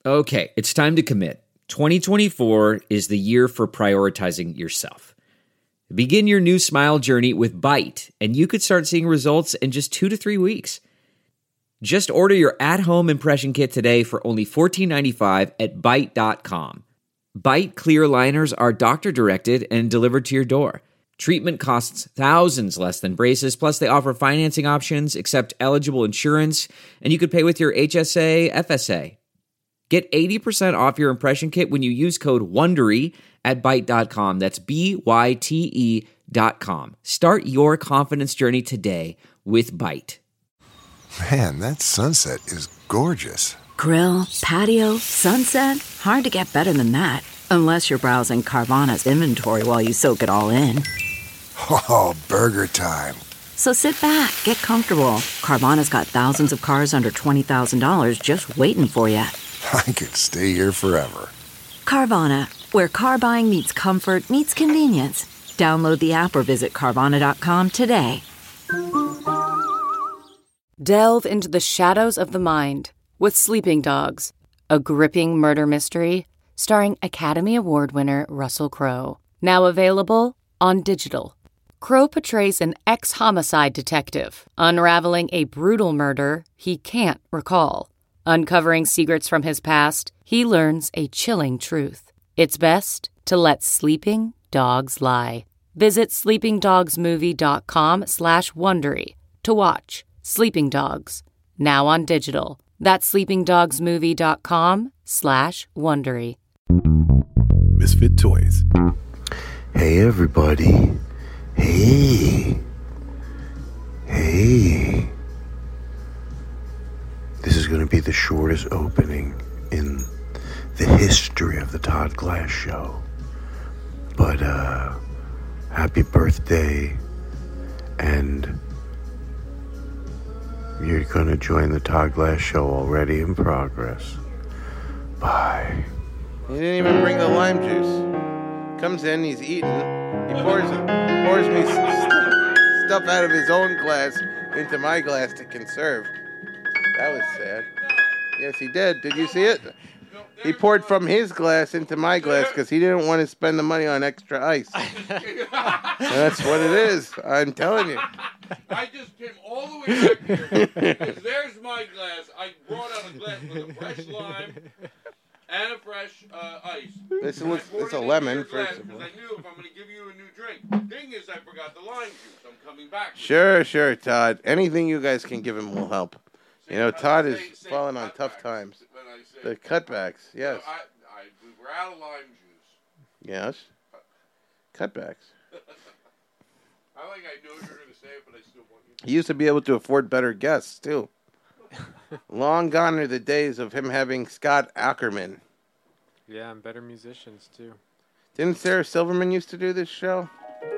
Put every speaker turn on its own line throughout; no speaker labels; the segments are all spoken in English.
Okay, it's time to commit. 2024 is the year for prioritizing yourself. Begin your new smile journey with Byte, and you could start seeing results in just 2 to 3 weeks. Just order your at-home impression kit today for only $14.95 at Byte.com. Byte clear liners are doctor-directed and delivered to your door. Treatment costs thousands less than braces, plus they offer financing options, accept eligible insurance, and you could pay with your HSA, FSA. Get 80% off your impression kit when you use code WONDERY at Byte.com. That's BYTE.com. Start your confidence journey today with Byte.
Man, that sunset is gorgeous.
Grill, patio, sunset. Hard to get better than that. Unless you're browsing Carvana's inventory while you soak it all in.
Oh, burger time.
So sit back, get comfortable. Carvana's got thousands of cars under $20,000 just waiting for you.
I could stay here forever.
Carvana, where car buying meets comfort meets convenience. Download the app or visit Carvana.com today.
Delve into the shadows of the mind with Sleeping Dogs, a gripping murder mystery starring Academy Award winner Russell Crowe. Now available on digital. Crowe portrays an ex-homicide detective unraveling a brutal murder he can't recall. Uncovering secrets from his past, he learns a chilling truth. It's best to let sleeping dogs lie. Visit sleepingdogsmovie.com/Wondery to watch Sleeping Dogs, now on digital. That's sleepingdogsmovie.com/Wondery.
Misfit Toys.
Hey, everybody. Hey. This is going to be the shortest opening in the history of the Todd Glass Show. But, happy birthday. And you're going to join the Todd Glass Show already in progress. Bye.
He didn't even bring the lime juice. Comes in, he's eating. He pours me stuff out of his own glass into my glass to conserve. That was sad. Yes, he did. Did you see it? He poured from his glass into my glass because he didn't want to spend the money on extra ice. That's what it is. I'm telling you.
I just came all the way back here because there's my glass. I brought out a glass with a fresh lime and a fresh ice.
It's a lemon, first of all.
Because I knew if I'm going to give you a new drink. Thing is, I forgot the lime juice. I'm coming back.
Sure, Todd. Anything you guys can give him will help. You know, Todd is falling on tough times. The cutbacks, yes.
We were out of lime juice.
Yes. Cutbacks.
I know you're going to say it, but I still want you to.
He used to be able to afford better guests, too. Long gone are the days of him having Scott Ackerman.
Yeah, and better musicians, too.
Didn't Sarah Silverman used to do this show?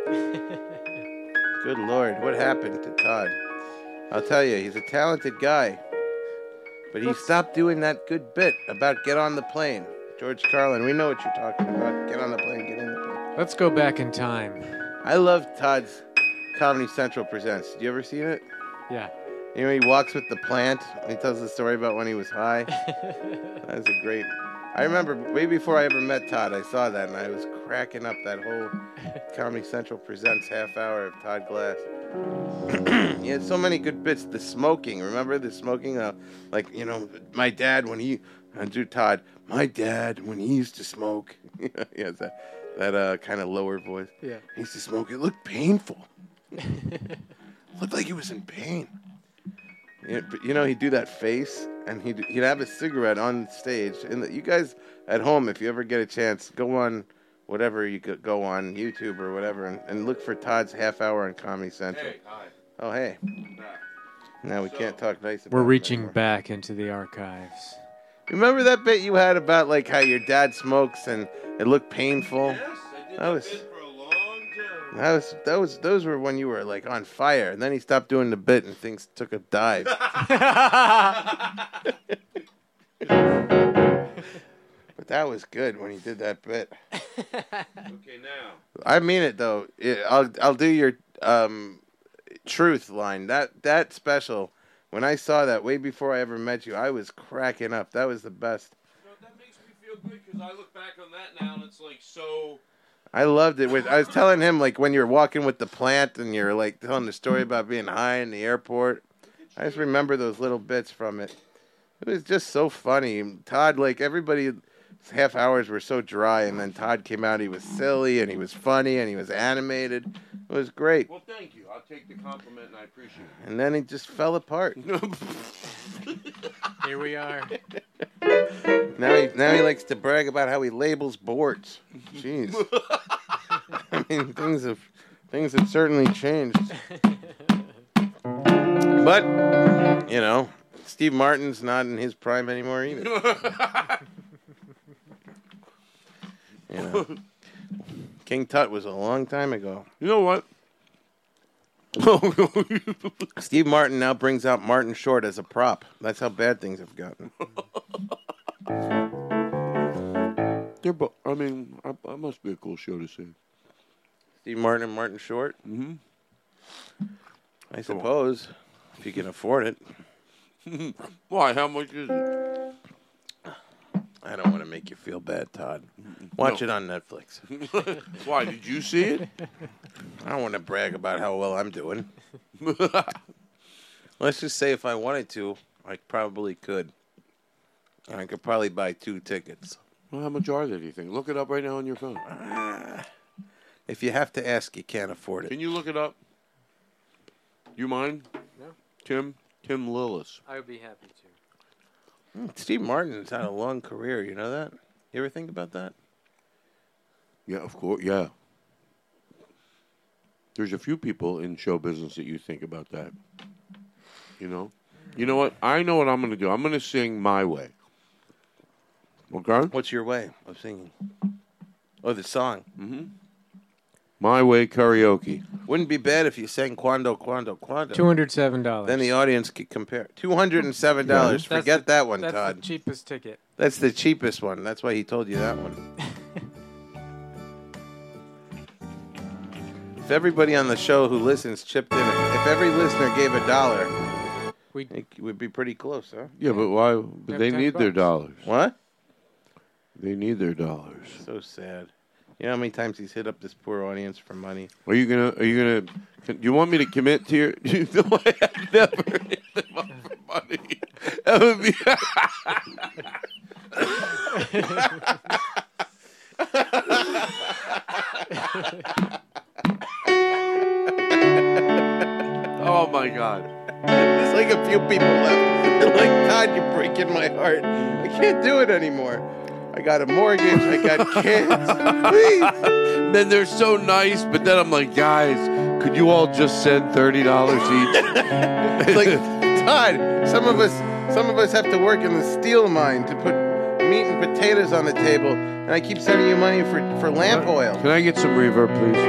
Good Lord, what happened to Todd? I'll tell you, he's a talented guy. But he stopped doing that good bit about get on the plane. George Carlin, we know what you're talking about. Get on the plane, get in the plane.
Let's go back in time.
I love Todd's Comedy Central Presents. Did you ever see it?
Yeah.
You know, he walks with the plant, and he tells the story about when he was high. That was a great... I remember way before I ever met Todd, I saw that, and I was cracking up that whole Comedy Central Presents half hour of Todd Glass. He had so many good bits. The smoking, remember the smoking? Like, you know, my dad when he... Andrew Todd, my dad when he used to smoke. Yeah, that kind of lower voice.
Yeah.
He used to smoke. It looked painful. Looked like he was in pain. You know, he'd do that face, and he'd have a cigarette on stage. And you guys at home, if you ever get a chance, go on whatever you could go on, YouTube or whatever, and look for Todd's half hour on Comedy Central.
Hey, hi.
Oh, hey. Now we can't talk nice about
We're
him
reaching
anymore.
back into the archives.
Remember that bit you had about like how your dad smokes and it looked painful?
Yes, I did
That was-
bit for a long time.
Those were when you were like on fire, and then he stopped doing the bit and things took a dive. But that was good when he did that bit.
Okay, now.
I mean it though. I'll do your truth line. That special. When I saw that way before I ever met you, I was cracking up. That was the best.
that makes me feel good because I look back on that now and it's like so.
I loved it. I was telling him, like, when you're walking with the plant and you're, like, telling the story about being high in the airport. I just remember those little bits from it. It was just so funny. Todd, like, everybody's half hours were so dry, and then Todd came out. He was silly, and he was funny, and he was animated. It was great.
Well, thank you. I'll take the compliment, and I appreciate it.
And then he just fell apart.
Here we are.
Now he likes to brag about how he labels boards. Jeez. I mean, things have certainly changed. But, you know, Steve Martin's not in his prime anymore either. You know, King Tut was a long time ago.
You know what?
Steve Martin now brings out Martin Short as a prop. That's how bad things have gotten.
I mean, that must be a cool show to see.
Steve Martin and Martin Short?
Mm-hmm.
I suppose, if you can afford it.
Why? How much is it?
I don't want to make you feel bad, Todd. Watch it on Netflix.
Why? Did you see it?
I don't want to brag about how well I'm doing. Let's just say if I wanted to, I probably could. I could probably buy 2 tickets.
Well, how much are they, do you think? Look it up right now on your phone.
If you have to ask, you can't afford it.
Can you look it up? You mind?
No.
Tim Lillis.
I would be happy to.
Steve Martin's had a long career. You know that? You ever think about that?
Yeah, of course. Yeah. There's a few people in show business that you think about that. You know? You know what? I know what I'm going to do. I'm going to sing My Way. Okay?
What's your way of singing? Oh, the song.
Mm-hmm. My Way karaoke.
Wouldn't be bad if you sang Quando, Quando, Quando.
$207.
Then the audience could compare. $207. Forget that one,
that's
Todd.
That's the cheapest ticket.
That's the cheapest one. That's why he told you that one. If everybody on the show who listens chipped in, if every listener gave $1, it would be pretty close, huh?
Yeah, but why? But they need their dollars.
What?
They need their dollars.
So sad. You know how many times he's hit up this poor audience for money?
Are you gonna? Do you want me to commit to your? No, I've never hit them up for money. That would be. Oh my God!
There's like a few people left. They're like, Todd, you're breaking my heart. I can't do it anymore. I got a mortgage. I got kids. Please.
Then they're so nice, but then I'm like, guys, could you all just send $30 each?
It's like, Todd, some of us have to work in the steel mine to put meat and potatoes on the table, and I keep sending you money for lamp oil.
Can I get some reverb, please?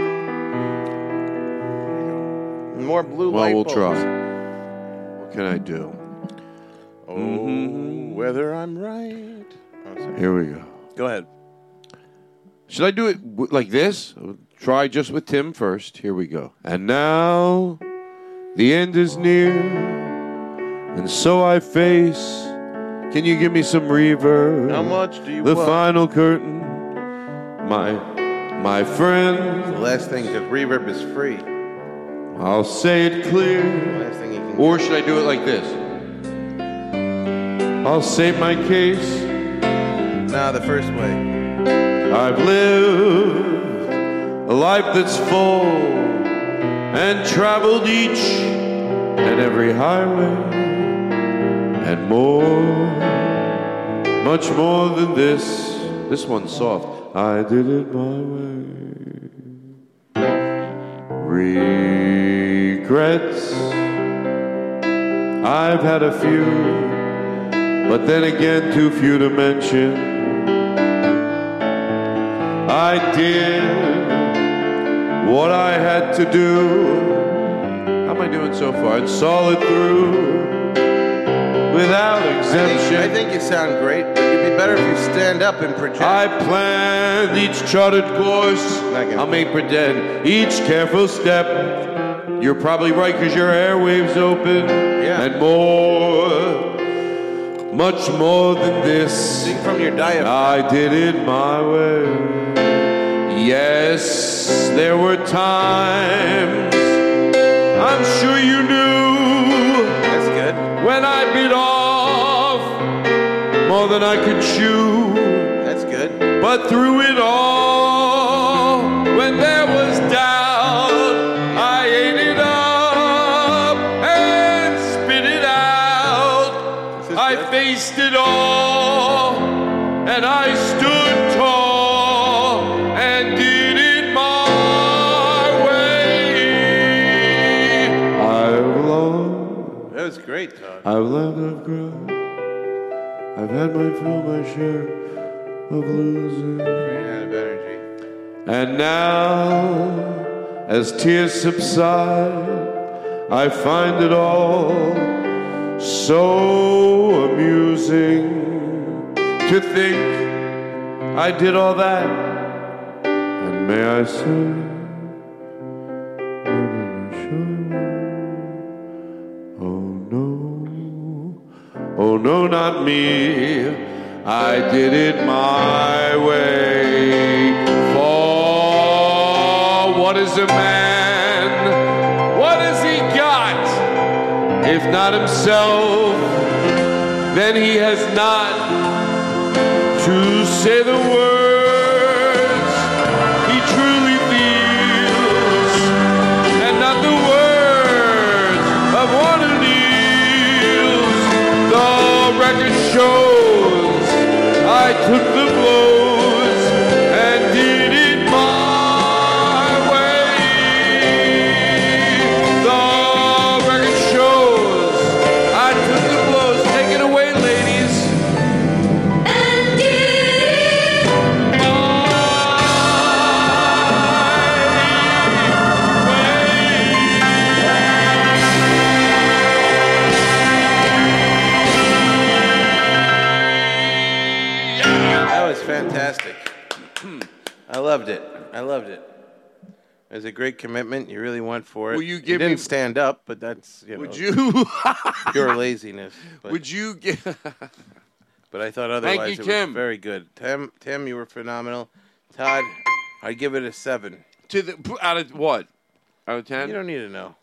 More blue light bulbs.
Well, we'll try. What can I do?
Oh, whether I'm right. Oh,
here we go.
Go ahead.
Should I do it like this? Try just with Tim first. Here we go. And now the end is near, and so I face. Can you give me some reverb?
How much do you
want?
want?
The final curtain, my friend.
The last thing, because reverb is free.
I'll say it clear.
Last thing you can
or should I do it like this? I'll state my case.
No, the first way.
I've lived a life that's full and traveled each and every highway and more, much more than this. This one's soft. I did it my way. Regrets, I've had a few, but then again too few to mention. I did what I had to do. How am I doing so far? And saw it through without exemption.
I think you sound great, but it'd be better if you stand up and project.
I planned each charted course. I'll make pretend each careful step. You're probably right because your airwaves open.
Yeah.
And more much more than this.
Sing from your diaphragm.
I did it my way. Yes, there were times, I'm sure you knew,
That's good.
when I bit off more than I could chew.
That's good.
But through it all, when there was doubt, I ate it up and spit it out. I faced it all, and I stood tall and did it my way. I've loved,
That was great, Todd.
I've loved, I've grown. I've had my fill, my share of losing.
Ran out of energy.
And now, as tears subside, I find it all so amusing to think I did all that. And may I say, oh no, not me. I did it my way. For what is a man? What has he got? If not himself, then he has not to say the words he truly feels, and not the words of one who kneels. The record shows I took the blows and did it my way. The record shows I took the blows. Take it away, ladies. And did it my
That was fantastic. I loved it. I loved it. It was a great commitment. You really went for it.
Will you give
didn't
me-
stand up, but that's
Would you?
pure laziness. But,
Would you get?
but I thought otherwise
you,
it was
Tim.
very good. Tim, you were phenomenal. Todd, I'd give it a 7.
To the out of what? Out of 10?
You don't need to know.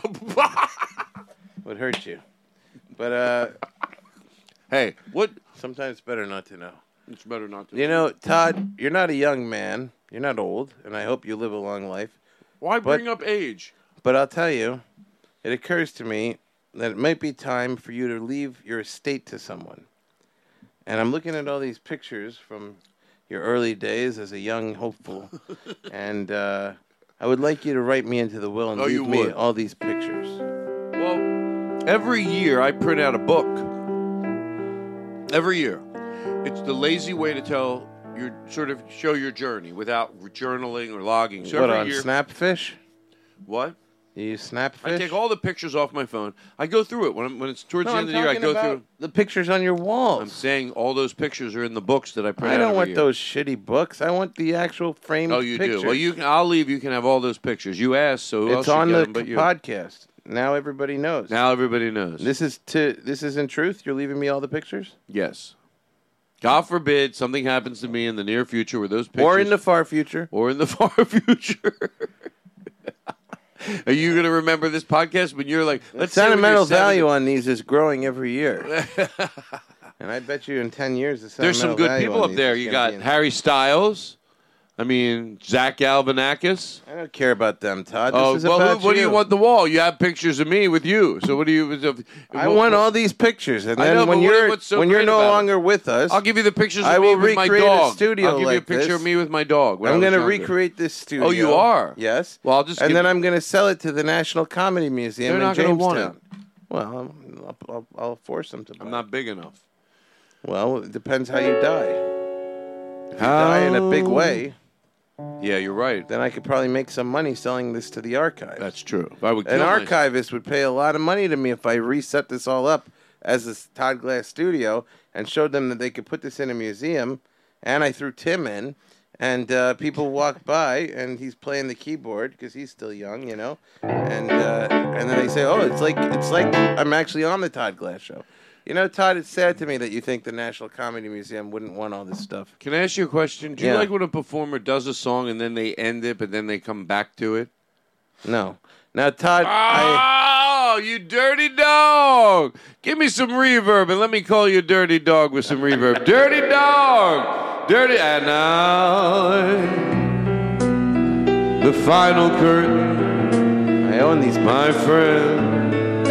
Would hurt you. But
hey, what?
sometimes it's better not to know.
It's better not to.
You know, Todd, you're not a young man. You're not old, and I hope you live a long life.
Why
but-
bring up age?
But I'll tell you, it occurs to me that it might be time for you to leave your estate to someone. And I'm looking at all these pictures from your early days as a young hopeful, and I would like you to write me into the will and
Oh, you
leave me
would.
all these pictures.
Well, every year I print out a book. Every year, it's the lazy way to tell your sort of show your journey without journaling or logging. So
What,
every
on
year,
Snapfish?
what?
You use Snapfish?
I take all the pictures off my phone. I go through it when it's towards the end of the year. I go through.
the pictures on your walls.
I'm saying all those pictures are in the books that I print
I
out
don't
every
want
year.
those shitty books. I want the actual framed
Oh, you
pictures.
do. Well, you can. I'll leave. You can have all those pictures. You asked, so who else
It's
should
on
get
the
them but you?
podcast. Now everybody knows.
Now everybody knows.
This is in truth. You're leaving me all the pictures,
Yes. God forbid something happens to me in the near future where those pictures...
or in the far future.
Or in the far future. Are you going to remember this podcast when you're like...
The
Let's say when you're
sentimental
70
value on these is growing every year, and I bet you in 10 years the
There's some
sentimental
good
value
people
on
up
these
there.
is
You
gonna
got
be
Harry Styles. I mean, Zach Galifianakis.
I don't care about them, Todd. This
Oh,
is
well,
about
what do you want the wall? You have pictures of me with you. So what do you...
I want all these pictures, and
I
then
know,
when
but
you're
what's so
when you're
great
no
about it?
longer with us,
I'll give you the pictures of
I
me
will
with my
recreate a
dog.
studio
I'll give you a
like
picture
this.
of me with my dog. when I
I'm
was
going to
younger.
recreate this studio.
Oh, you are?
Yes.
Well, I'll just
and
give-
then I'm going to sell it to the National Comedy Museum
They're
in
not gonna want
Jamestown. Well, I'll force them to. Buy
I'm not big enough.
it. Well, it depends how you die. If you die in a big way,
Yeah, you're right.
then I could probably make some money selling this to the archive.
That's true. If I would
An
kill myself-
archivist would pay a lot of money to me if I reset this all up as a Todd Glass studio and showed them that they could put this in a museum. And I threw Tim in, and people walk by, and he's playing the keyboard because he's still young, and then they say, "Oh, it's like I'm actually on the Todd Glass show." You know, Todd, it's sad to me that you think the National Comedy Museum wouldn't want all this stuff.
Can I ask you a question? Do you
Yeah.
like when a performer does a song and then they end it, but then they come back to it?
No. Now, Todd,
Oh, you dirty dog! Give me some reverb and let me call you dirty dog with some reverb. Dirty dog! Dirty. And now, the final curtain.
I own these.
My friend,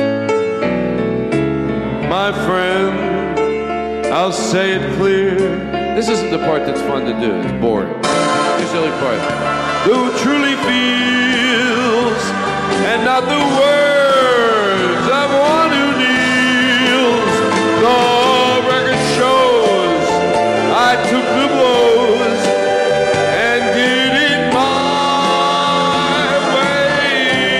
I'll say it clear. This isn't the part that's fun to do. It's boring. It's the silly part. Who truly feels, and not the words of one who kneels. The record shows I took the blows and did it my way.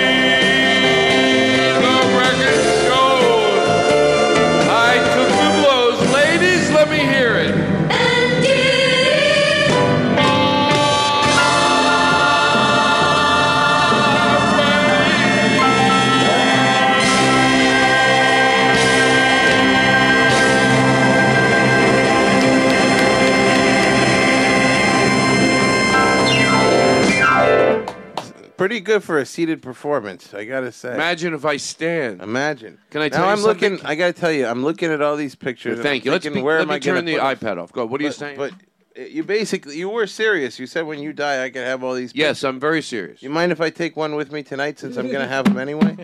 The record shows I took the blows. Ladies, let me hear it.
Pretty good for a seated performance, I gotta say.
Imagine if I stand.
Imagine.
Can I
now
tell you
I'm
something?
looking. I gotta tell you, I'm looking at all these pictures. and
Thank
I'm
you. Let's
thinking, where
let
am
me
I gonna
turn the
put
iPad off. Go. What are you saying?
But you basically, you were serious. You said when you die, I could have all these.
Yes,
pictures.
I'm very serious.
You mind if I take one with me tonight, since I'm gonna have them anyway?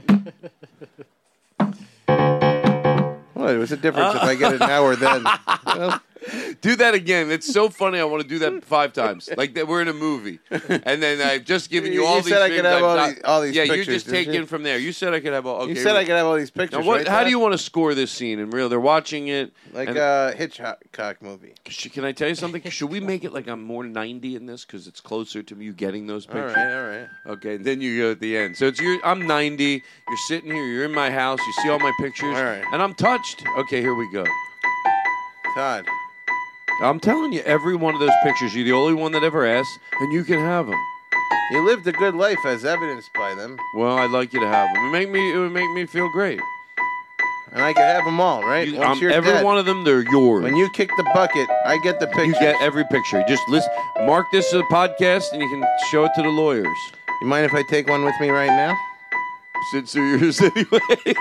Well, what's the difference if I get it now or then? Well,
Do that again. It's so funny. I want to do that 5 times. Like that we're in a movie, and then I've just given you all
You
these.
said I could
things
have
I've
all these
Yeah,
pictures,
you just
didn't
take
you?
in from there. You said I could have all. Okay,
you said I could have all these pictures.
Now, what?
Right,
How
Todd?
do you want to score this scene? And real, they're watching it.
Like
and-
a Hitchcock movie.
Can I tell you something? Should we make it like I'm more 90 in this because it's closer to you getting those
All
pictures?
right, all right.
Okay, then you go at the end. So it's I'm 90. You're sitting here. You're in my house. You see all my pictures,
All right.
and I'm touched. Okay, here we go.
Todd.
I'm telling you, every one of those pictures, you're the only one that ever asked, and you can have them.
You lived a good life, as evidenced by them,
Well, I'd like you to have them. It would make me feel great.
and I could have them all, right? Once you're
every
dead.
one of them, they're yours.
When you kick the bucket, I get the picture.
You get every picture. Just listen. Mark this as a podcast, and you can show it to the lawyers.
You mind if I take one with me right now?
Since they're yours anyway.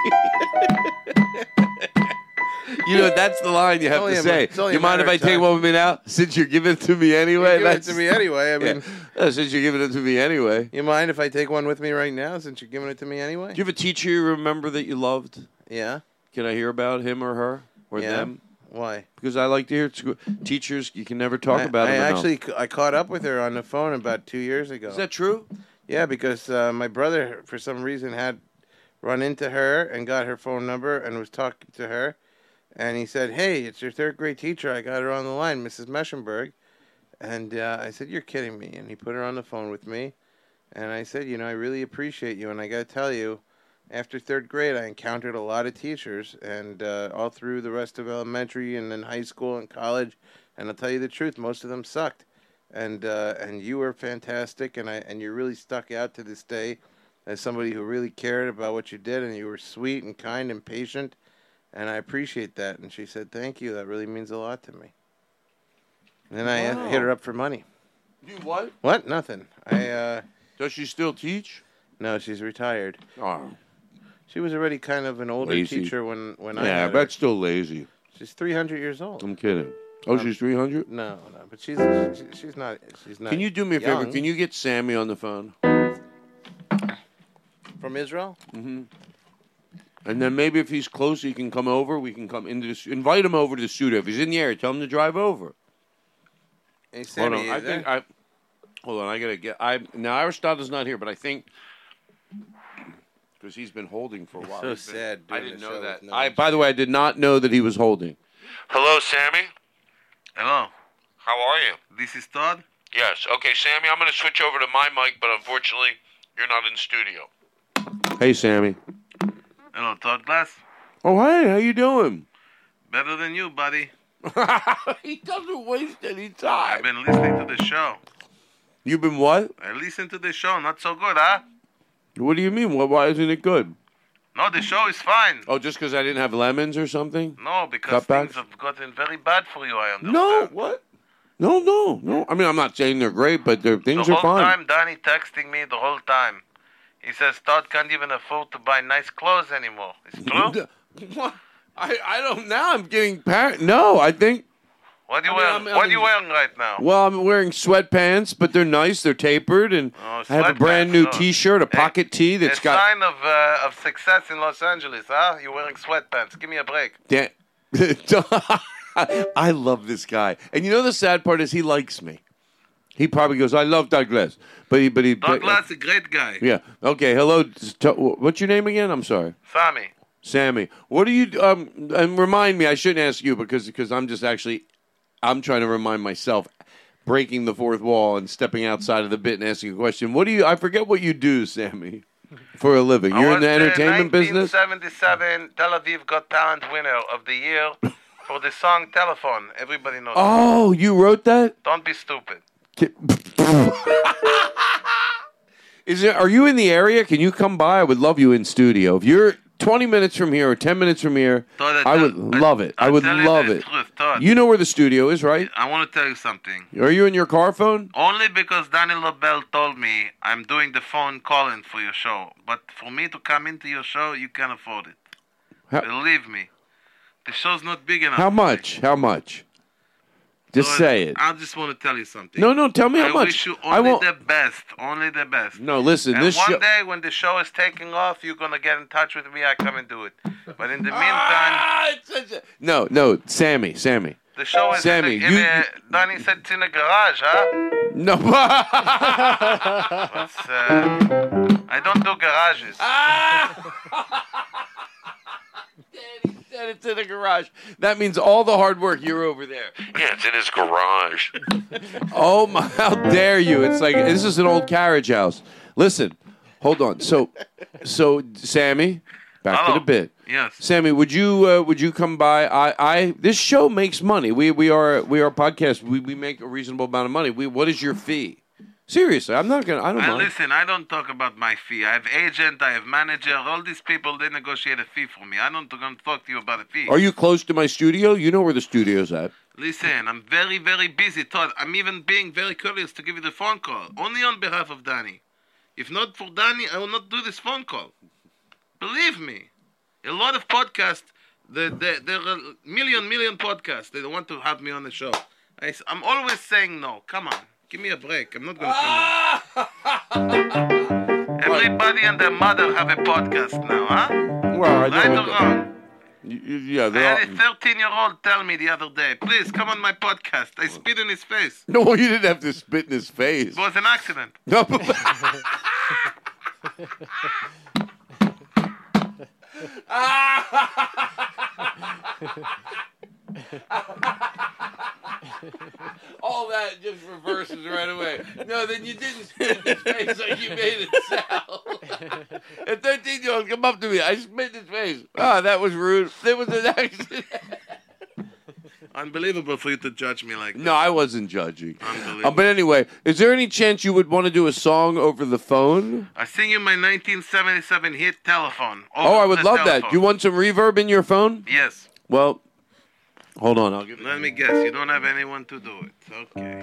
You know, that's the line you have to say.
it's only
You
a
mind if
matter
I
of
take
time.
one with me now? Since you're giving it to me anyway?
You give it to me anyway. I mean,
Since you're giving it to me anyway.
you mind if I take one with me right now, since you're giving it to me anyway?
Do you have a teacher you remember that you loved?
Yeah.
Can I hear about him or her or
Yeah.
them?
Why?
Because I like to hear teachers. You can never talk about
I
them enough.
actually I caught up with her on the phone about 2 years ago.
Is that true?
Yeah, because my brother, for some reason, had run into her and got her phone number and was talking to her. And he said, "Hey, it's your third grade teacher. I got her on the line, Mrs. Meschenberg." And I said, "You're kidding me." And he put her on the phone with me. And I said, "You know, I really appreciate you. And I got to tell you, after third grade, I encountered a lot of teachers. And all through the rest of elementary and then high school and college. And I'll tell you the truth, most of them sucked. And you were fantastic. And you really stuck out to this day as somebody who really cared about what you did. And you were sweet and kind and patient. And I appreciate that." And she said, "Thank you. That really means a lot to me." And then I hit her up for money.
You what?
What? Nothing.
Does she still teach?
No, she's retired.
Oh.
She was already kind of an older
Lazy.
teacher when I
Yeah,
had
that's
her.
still lazy.
She's 300 years old.
I'm kidding. Oh, she's 300?
No, but she's not. She's not.
Can you do me a favor?
young.
Can you get Sammy on the phone?
From Israel?
Mm-hmm. And then maybe if he's close, he can come over. We can come into the invite him over to the studio. If he's in the area, tell him to drive over.
Hey,
Hold
Sammy,
on.
you
I
there?
think hold on. I gotta get. Now Aristotle's not here, but I think because he's been holding for a while.
so
He's been-
sad
I
doing
didn't
the
know
show
that.
with no
By the way, I did not know that he was holding. Hello, Sammy.
Hello,
How are you?
this is Todd.
Yes. Okay, Sammy. I'm going to switch over to my mic, but unfortunately, you're not in studio. Hey, Sammy.
Hello, Todd Glass.
Oh, hey. How you doing?
Better than you, buddy.
He doesn't waste any time.
I've been listening to the show.
You've been what?
I listened to the show. Not so good, huh?
What do you mean? Why isn't it good?
No, the show is fine.
Oh, just because I didn't have lemons or something?
No, because
Cutbacks?
things have gotten very bad for you, I understand.
No, what? No. I mean, I'm not saying they're great, but things
The
are
whole
fine.
time, Donnie texting me the whole time. He says Todd can't even afford to buy nice clothes anymore. It's true?
What? I don't. Now I'm getting No, I think.
What are you
I mean,
wearing?
I'm-
What
I'm-
are you wearing right now?
Well, I'm wearing sweatpants, but they're nice. They're tapered, and
Oh,
I have a brand
sweatpants,
new
oh.
T-shirt, a pocket tee
A
that's got.
sign of success in Los Angeles, huh? You're wearing sweatpants. Give me a break.
I love this guy, and you know the sad part is he likes me. He probably goes, "I love Douglas," but he.
Douglas, a great guy.
Yeah. Okay. Hello. What's your name again? I'm sorry. Sammy. What do you? And remind me. I shouldn't ask you because I'm just actually. I'm trying to remind myself, breaking the fourth wall and stepping outside of the bit and asking a question. What do you? I forget what you do, Sammy, for a living. You're in the entertainment business.
1977 Tel Aviv Got Talent winner of the year for the song "Telephone." Everybody knows.
Oh, you wrote that?
Don't be stupid.
Are you in the area? Can you come by? I would love you in studio. If you're 20 minutes from here or 10 minutes from here, I would love it. I would love it. You know where the studio is, right?
I want to tell you something.
Are you in your car phone?
Only because Danny Lobel told me I'm doing the phone calling for your show. But for me to come into your show, you can't afford it. Believe me. The show's not big enough.
How much? How much? Just say it.
I just want to tell you something.
No, tell me how
I
much.
wish you
I
only
won't.
the best. Only the best.
No, listen,
And
this
one
show.
day when the show is taking off, you're going to get in touch with me. I come and do it. But in the meantime,
No, Sammy.
the show is
Sammy,
in a, Danny said it's in a garage, huh?
No.
I don't do garages.
Said it's in a garage. That means all the hard work, you're over there.
Yeah, it's in his garage.
Oh my! How dare you? It's like this is an old carriage house. Listen, hold on. So Sammy, back to the bit.
Yes.
Sammy, would you come by? This show makes money. We are a podcast. We make a reasonable amount of money. What is your fee? Seriously, I don't mind.
Listen, I don't talk about my fee. I have agent, I have manager. All these people, they negotiate a fee for me. I don't going to talk to you about a fee.
Are you close to my studio? You know where the studio's at.
Listen, I'm very, very busy, Todd. I'm even being very curious to give you the phone call. Only on behalf of Danny. If not for Danny, I will not do this phone call. Believe me. A lot of podcasts, there are million podcasts. They don't want to have me on the show. I'm always saying no. Come on. Give me a break. I'm not going to come in. Everybody and their mother have a podcast now, huh?
Well, I know.
Right or wrong?
Yeah,
I had a 13-year-old tell me the other day, please come on my podcast. I spit in his face.
No, you didn't have to spit in his face.
It was an accident.
No. All that just reverses right away. No, then you didn't spit in his face like you made it sound. A 13-year-old come up to me. I spit in his face. Ah, that was rude. There was an accident.
Unbelievable for you to judge me like that.
No, I wasn't judging.
Unbelievable.
But anyway, is there any chance you would want to do a song over the phone?
I sing you my 1977 hit Telephone.
I would love that. You want some reverb in your phone?
Yes.
Well, hold on. I'll give it.
Let me guess. You don't have anyone to do it. Okay.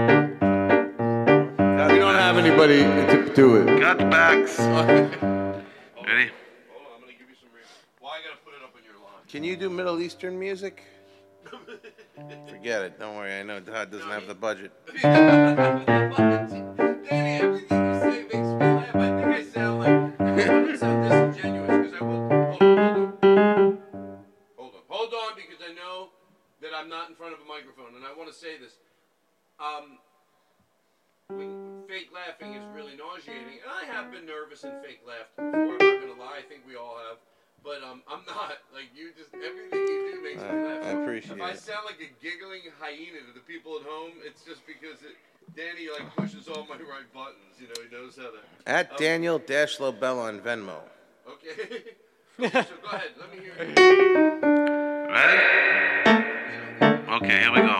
We don't have anybody to do it.
Cutbacks. Ready?
Hold on. I'm going to give you some reverb. Well, I got to put it up on your line.
Can you do Middle Eastern music? Forget it. Don't worry. I know Todd doesn't have the budget.
Danny, everything you say makes me laugh. I think I sound like I want to sound disingenuous because I will. Hold on, because I know that I'm not in front of a microphone, and I want to say this. Fake laughing is really nauseating, and I have been nervous and fake laughed before. I'm not going to lie. I think we all have. But I'm not. Like, you just, everything you do makes me laugh.
I appreciate
it. If I
it.
sound like a giggling hyena to the people at home, it's just because Danny, like, pushes all my right buttons. You know, he knows how to.
At Daniel-Lobel on Venmo.
Okay. So go ahead. Let me hear it.
Ready? Okay, here we go.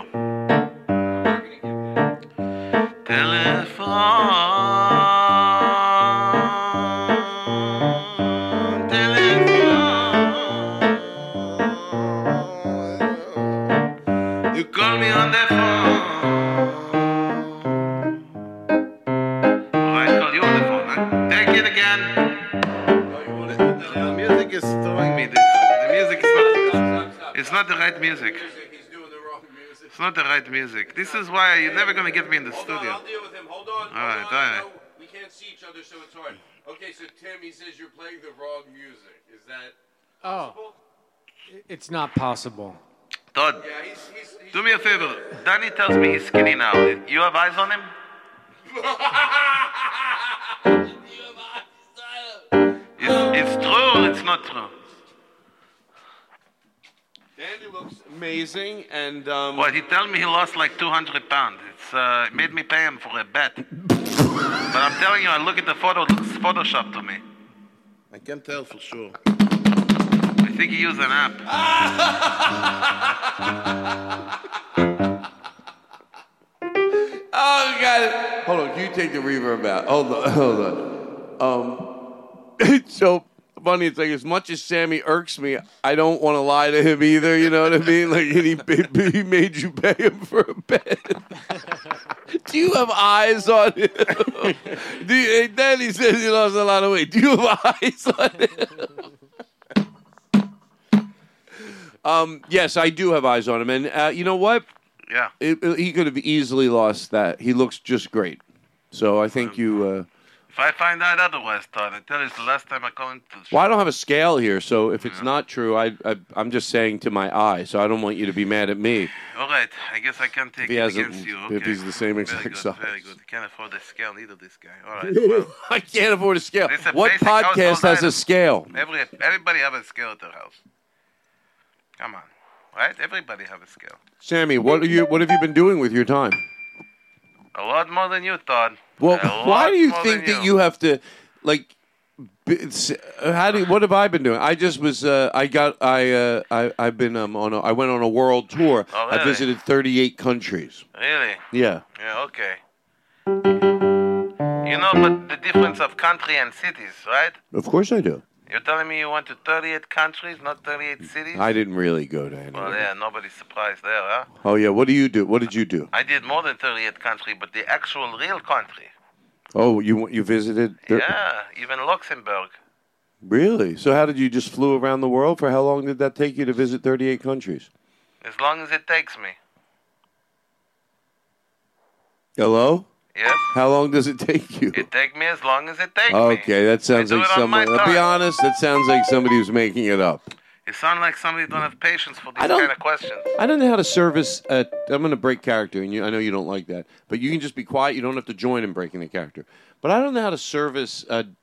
Telephone. the phone. Alright, call you on the phone. Huh? Take it again. The music is throwing me this. The music is not. It's not the right music.
He's doing the wrong music.
It's not the right music. This is why you're never gonna get me in the studio.
I'll deal with him. Hold on.
All right.
No, we can't see each other, so it's hard. Okay, so Tim, he says you're playing the wrong music. Is that possible?
It's not possible.
Todd,
Yeah, he's
do me a favor. Danny tells me he's skinny now. You have eyes on him? It's true or it's not true?
Danny looks amazing, and
Well, he told me he lost like 200 pounds. It made me pay him for a bet. But I'm telling you, I look at the photo, it looks Photoshop to me. I can't tell for sure. I think he used an app.
oh god! Hold on, can you take the reverb out? Hold on. It's so funny. It's like as much as Sammy irks me, I don't want to lie to him either. You know what I mean? Like he made you pay him for a bet. Do you have eyes on him? Then he says he lost a lot of weight. Do you have eyes on him? Yes, I do have eyes on him, and you know what?
Yeah.
He could have easily lost that. He looks just great. So I think you.
If I find out otherwise, Todd, I tell you, it's the last time I call into the show.
Well, I don't have a scale here, so if it's not true, I'm just saying to my eye. So I don't want you to be mad at me.
All right, I guess I can't take it against you. Okay.
If he's the same exact
very good,
size.
Very good. Can't afford a scale either, this guy. All right. Well,
I can't afford a scale.
It's a
What
basic
podcast
household
has
item.
a scale?
Everybody have a scale at their house. Come on, right? Everybody have a scale.
Sammy, what have you been doing with your time?
A lot more than you, Todd.
Well,
A
why
lot
do you
more
think
than
that you have to like? What have I been doing? I just was. I've been I went on a world tour.
Oh,
I
really?
visited 38 countries.
Really?
Yeah.
Yeah. Okay. You know, but the difference of country and cities, right?
Of course I do.
You're telling me you went to 38 countries, not 38 cities?
I didn't really go to any.
Well, yeah, nobody's surprised there, huh?
Oh yeah. What do you do? What did you do?
I did more than 38 countries, but the actual real country.
Oh, you visited?
Yeah, even Luxembourg.
Really? So how did you just flew around the world? For how long did that take you to visit 38 countries?
As long as it takes me.
Hello?
Yes?
How long does it take you?
It take me as long as it takes me.
Okay, that sounds
I do
like
it on my
someone. I'll be
time.
honest, that sounds like somebody who's making it up.
You sound like somebody who don't have patience for these
I don't-
kind of questions.
I don't know how to service. I'm going to break character, and I know you don't like that, but you can just be quiet. You don't have to join in breaking the character. But I don't know how to service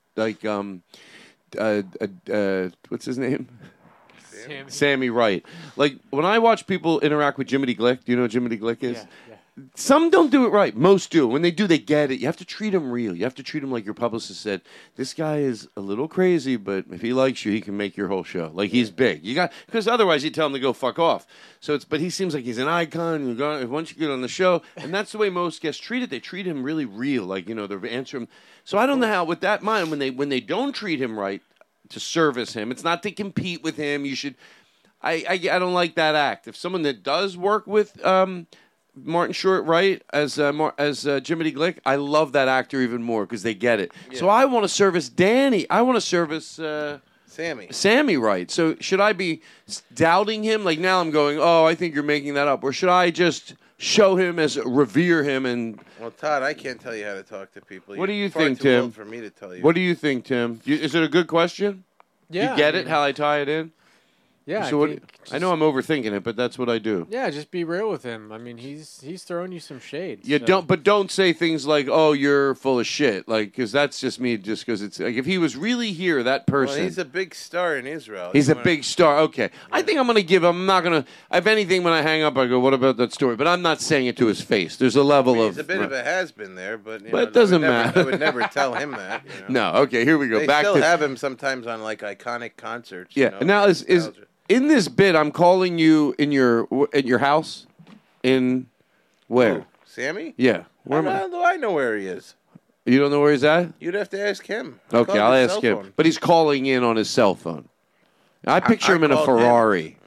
what's his name? Sammy Wright. Like when I watch people interact with Jiminy Glick. Do you know who Jiminy Glick is?
Yeah.
Some don't do it right. Most do. When they do, they get it. You have to treat them real. You have to treat them like your publicist said. This guy is a little crazy, but if he likes you, he can make your whole show. Like he's big. Because otherwise you tell him to go fuck off. But he seems like he's an icon. Once you get on the show, and that's the way most guests treated. They treat him really real. Like they answer him. So I don't know how. With that in mind, when they don't treat him right, to service him, it's not to compete with him. You should. I don't like that act. If someone that does work with Martin Short, right, as Jiminy Glick, I love that actor even more because they get it. Yeah. So I want to service Danny. I want to service Sammy right. So should I be doubting him? Like now I'm going, oh, I think you're making that up. Or should I just show him revere him and...
Well, Todd, I can't tell you how to talk to people.
What do you
You're far
think,
too
Tim?
old for me to tell you.
What do you think, Tim? Is it a good question?
Yeah.
You get it, how I tie it in?
Yeah.
So I know I'm overthinking it, but that's what I do.
Yeah, just be real with him. I mean, he's throwing you some shade.
Yeah,
so.
don't say things like, "Oh, you're full of shit," like because that's just me. Just because it's like if he was really here, that person.
Well, he's a big star in Israel.
He's a big star. Okay, yeah. I think I'm going to give. I'm not going to. If anything, when I hang up, I go, "What about that story?" But I'm not saying it to his face. There's a level of.
He's a bit of a has-been there, but
it doesn't matter.
I would never tell him that.
No. Okay, here we go.
They
Back
still
to
have him sometimes on like iconic concerts.
Yeah. Now is in this bit, I'm calling you in your house, in where?
Oh, Sammy?
Yeah. Where am I?
How do I know where he is?
You don't know where he's at?
You'd have to ask him.
Okay, I'll ask him. But he's calling in on his cell phone. I picture him in a Ferrari.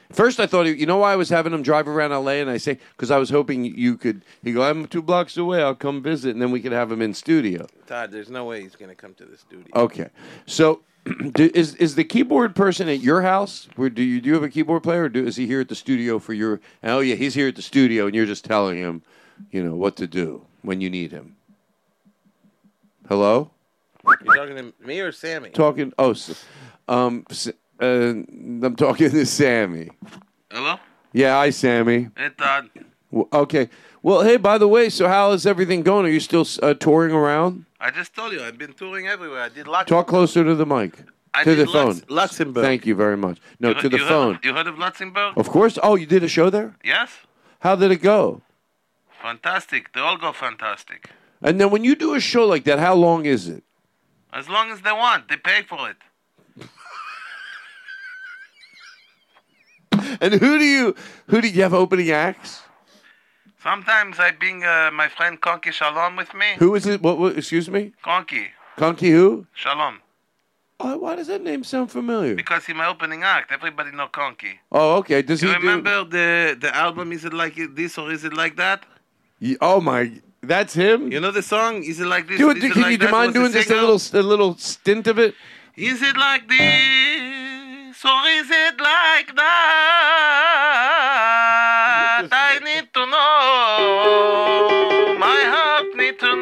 First, I thought, you know why I was having him drive around L.A., and I say, because I was hoping you could, he'd go, I'm 2 blocks away, I'll come visit, and then we could have him in studio.
Todd, there's no way he's going to come to the studio.
Okay. So, is the keyboard person at your house? Do you have a keyboard player, or is he here at the studio for your... Oh, yeah, he's here at the studio, and you're just telling him, what to do when you need him. Hello?
You talking to me or Sammy?
I'm talking to Sammy.
Hello?
Yeah, hi, Sammy.
Hey, Todd.
Okay. Well, hey, by the way, so how is everything going? Are you still touring around?
I just told you, I've been touring everywhere. I did Luxembourg.
Talk closer to the mic. To the phone.
Luxembourg.
Thank you very much. No, to the phone.
You heard of Luxembourg?
Of course. Oh, you did a show there?
Yes.
How did it go?
Fantastic. They all go fantastic.
And then when you do a show like that, how long is it?
As long as they want. They pay for it.
And who do you have opening acts?
Sometimes I bring my friend Conky Shalom with me.
Who is it? What excuse me?
Conky.
Conky who?
Shalom.
Oh, why does that name sound familiar?
Because he's my opening act. Everybody know Conky.
Oh, okay. Does
you
he
remember the album, Is It Like This or Is It Like That?
Oh, my... That's him?
You know the song? Is It Like This?
Do
Is
you
It Like That?
mind doing just a little stint of it?
Is it like this or is it like that? I need to know. My heart need to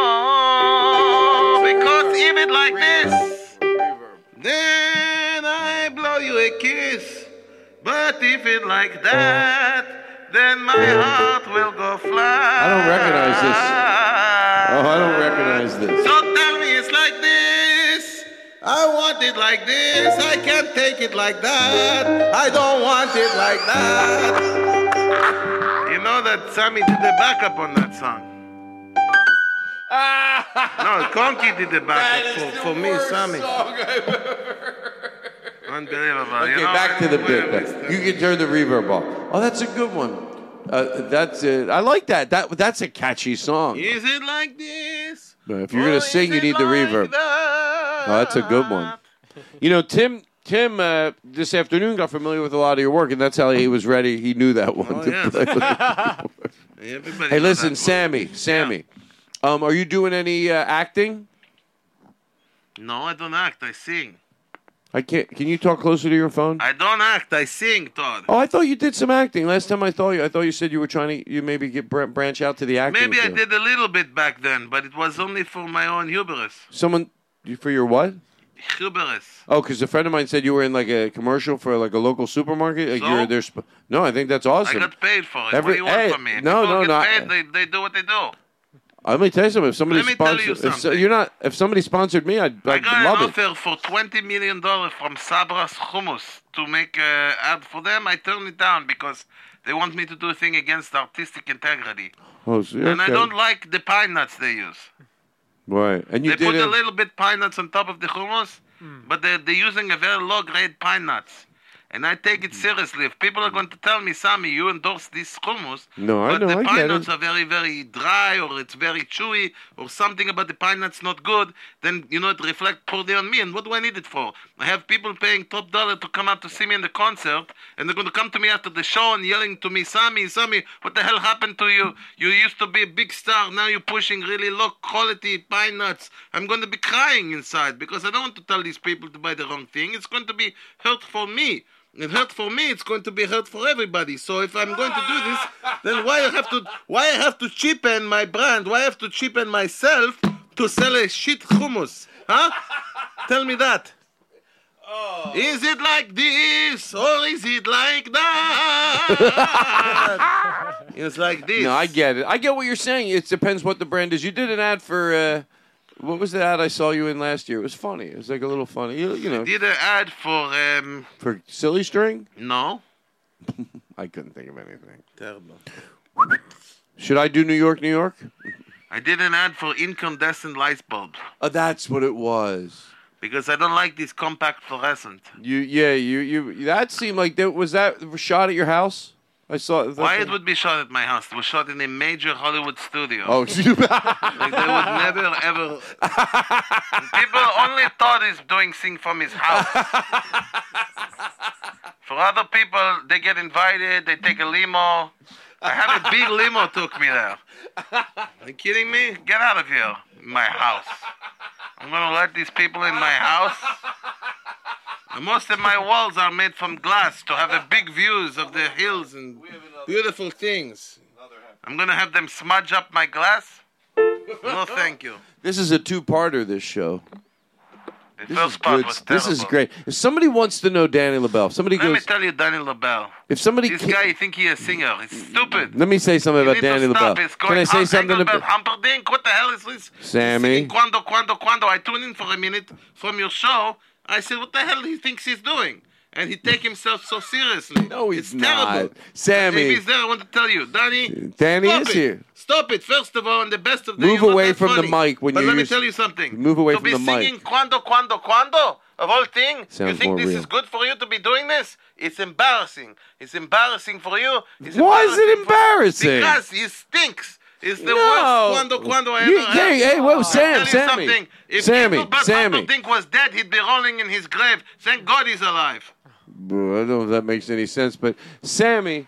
know. Because if it like this, then I blow you a kiss. But if it like that, then my heart will go fly.
I don't recognize this. Oh, I don't recognize this.
So tell me it's like this. I want it like this. I can't take it like that. I don't want it like that. You know that Sammy did the backup on that song. No, Conky did the backup for me, Sammy. Unbelievable.
Okay, back to the bit. You can turn the reverb off. Oh, that's a good one. That's it. I like that. That's a catchy song.
Is it like this?
But if you're gonna sing, you need the reverb. Oh, that's a good one. Tim this afternoon got familiar with a lot of your work, and that's how he was ready. He knew that one to play with. Hey, listen, Sammy. Yeah. Are you doing any acting?
No, I don't act. I sing.
I can't. Can you talk closer to your phone?
I don't act. I sing, Todd.
Oh, I thought you did some acting. Last time I thought you said you were trying to maybe branch out to the acting.
Maybe I did a little bit back then, but it was only for my own hubris.
For your what?
Hubris.
Oh, because a friend of mine said you were in like a commercial for like a local supermarket. Like you're there. No, I think that's awesome.
I got paid for it. What do you want from me?
No.
Paid, they do what they do.
Let me tell you something. If somebody if somebody sponsored me, I'd love it.
I got an offer for $20 million from Sabras Hummus to make an ad for them. I turned it down because they want me to do a thing against artistic integrity.
Oh, see, okay.
And I don't like the pine nuts they use.
Right, and they
put a little bit pine nuts on top of the hummus, but they're using a very low-grade pine nuts. And I take it seriously. If people are going to tell me, Sammy, you endorse this hummus, but the pine nuts are very, very dry, or it's very chewy, or something about the pine nuts not good, then, it reflects poorly on me. And what do I need it for? I have people paying top dollar to come out to see me in the concert, and they're going to come to me after the show and yelling to me, Sammy, what the hell happened to you? You used to be a big star, now you're pushing really low-quality pine nuts. I'm going to be crying inside, because I don't want to tell these people to buy the wrong thing. It's going to be hurt for me. It hurt for me, it's going to be hurt for everybody. So if I'm going to do this, then why I have to cheapen my brand? Why I have to cheapen myself to sell a shit hummus? Huh? Tell me that. Oh. Is it like this or is it like that? It's like this.
No, I get it. I get what you're saying. It depends what the brand is. You did an ad for... what was the ad I saw you in last year? It was funny. It was like a little funny. You know.
I did an ad for...
For Silly String?
No.
I couldn't think of anything.
Terrible.
Should I do New York, New York?
I did an ad for incandescent light bulbs.
Oh, that's what it was.
Because I don't like this compact fluorescent.
You. That seemed like was that shot at your house? I saw.
Why it would be shot at my house? It was shot in a major Hollywood studio.
Oh,
like they would never ever. People only thought he's doing thing from his house. For other people, they get invited, they take a limo. I had a big limo took me there. Are you kidding me? Get out of here, my house. I'm going to let these people in my house. And most of my walls are made from glass to have a big views of the hills and beautiful things. I'm going to have them smudge up my glass? No, thank you.
This is a two-parter, this show.
The first part was terrible.
This is great. If somebody wants to know Danny LaBelle, if somebody
Let me
goes...
tell you, Danny LaBelle.
If somebody...
This guy, you think he's a singer. He's stupid.
Let me say something
You
about
need
Danny
to stop.
LaBelle.
It's going
Can I say something
about
about...
Humperdinck? What the hell is this?
Sammy?
Cuando. I tune in for a minute from your show. I said, what the hell he thinks he's doing? And he take himself so seriously.
No, he's
it's
not.
Terrible.
Sammy.
If he's there, I want to tell you. Danny
is
it.
here.
Stop it, first of all, and the best of the...
Move away from the mic when
But
you
let me
use-
tell you something.
Move away
to
from the
be
mic.
singing Cuando, of all things, you
Sounds
think
more
this
real.
is good for you to be doing this? It's embarrassing. It's embarrassing for you. It's
Why is it
embarrassing?
embarrassing?
Because he stinks. It's the
No.
worst Cuando I
You-
ever heard.
hey, whoa,
I'll
Sam,
tell you
Sammy.
something. If
Sammy,
Gilbert
Sammy.
Humperdinck was dead, he'd be rolling in his grave. Thank God he's alive.
I don't know if that makes any sense, but Sammy,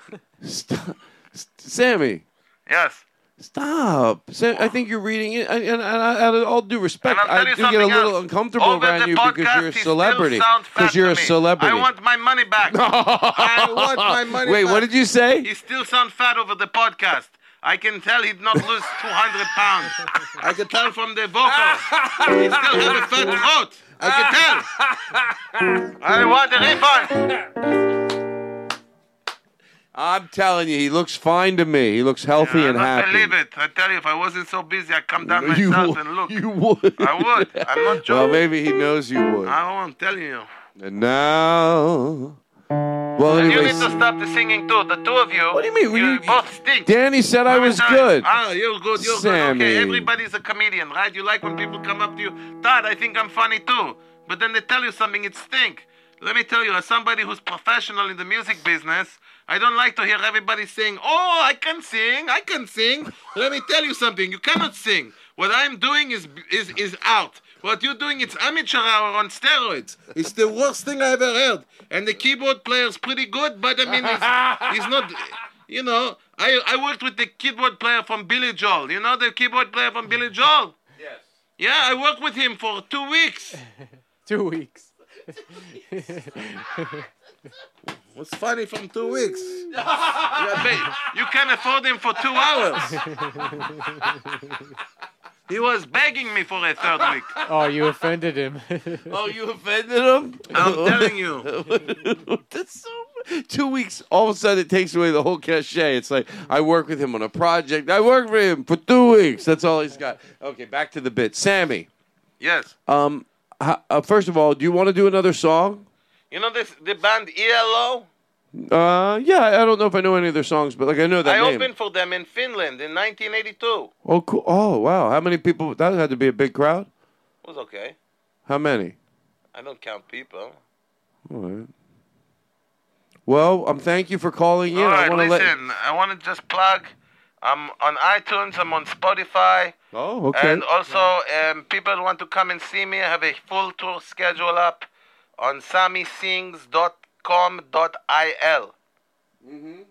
Sammy,
Yes.
stop. I think you're reading it, and out of all due respect,
And I'll tell
I
you
do get a
something
little
else.
uncomfortable
Over
around
the
you because
podcast,
you're a
he still
celebrity.
sounds fat
Because you're
to
a
me.
celebrity.
I want my money back. I want my money
Wait,
back.
what did you say?
He still sounds fat over the podcast. I can tell he'd not lose 200 pounds. I can tell from the vocals. He still have a fat throat. I can tell. I want a refund.
I'm telling you, he looks fine to me. He looks healthy and
I
happy.
don't believe it. I tell you, if I wasn't so busy, I'd come down
You
myself
would-
and look.
You would.
I would. I'm not joking.
Well, maybe he knows you would.
I'm telling you.
And now... Well,
And you
anyways,
need to stop the singing too. The two of you.
What do you mean?
You both stink.
Danny said I
Let me
was
tell you.
good.
Ah, you're good. You're
Sammy.
good. Okay, everybody's a comedian, right? You like when people come up to you, Todd, I think I'm funny too. But then they tell you something, it stink. Let me tell you, as somebody who's professional in the music business, I don't like to hear everybody saying, oh, I can sing. Let me tell you something, you cannot sing. What I'm doing is out. What you're doing, it's amateur hour on steroids. It's the worst thing I ever heard. And the keyboard player's pretty good, but I mean, he's not, you know. I worked with the keyboard player from Billy Joel. You know the keyboard player from Billy Joel?
Yes.
Yeah, I worked with him for 2 weeks.
2 weeks.
What's funny from 2 weeks? You can afford him for 2 hours. He was begging me for a third week.
Oh, you offended him.
Oh, you offended him?
I'm telling you.
That's so... 2 weeks, all of a sudden it takes away the whole cachet. It's like, I work with him on a project. I worked for him for 2 weeks. That's all he's got. Okay, back to the bit. Sammy.
Yes.
First of all, do you want to do another song?
You know the band ELO?
Yeah, I don't know if I know any of their songs, but like I know that
I
name.
opened for them in Finland in 1982.
Oh, cool. Oh, wow. How many people? That had to be a big crowd.
It was okay.
How many?
I don't count people.
All right. Well, thank you for calling in.
All right,
I want to
listen, I want to just plug. I'm on iTunes. I'm on Spotify.
Oh, okay.
And also, people want to come and see me. I have a full tour schedule up on sammysings.com.il.
Mm-hmm.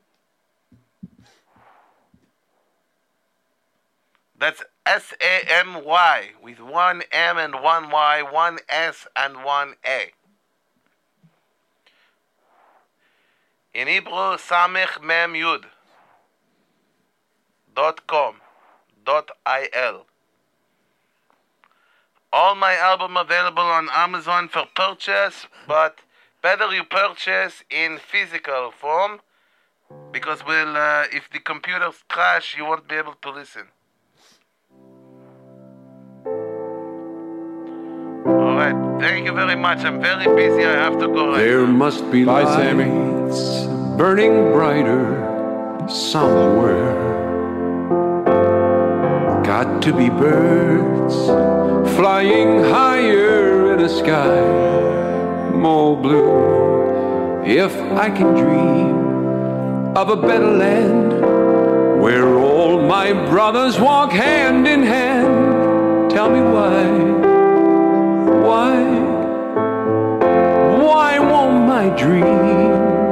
That's SAMY with one M and one Y, one S and one A. In Hebrew, Samech Mem Yud. .com.il. All my album available on Amazon for purchase, but better you purchase in physical form, because if the computer's trash, you won't be able to listen. All right, thank you very much. I'm very busy. I have to go right
There
now.
must be
Bye,
lights
Sammy.
burning brighter somewhere. Got to be birds flying higher in a sky more blue. If I can dream of a better land where all my brothers walk hand in hand, tell me why won't my dream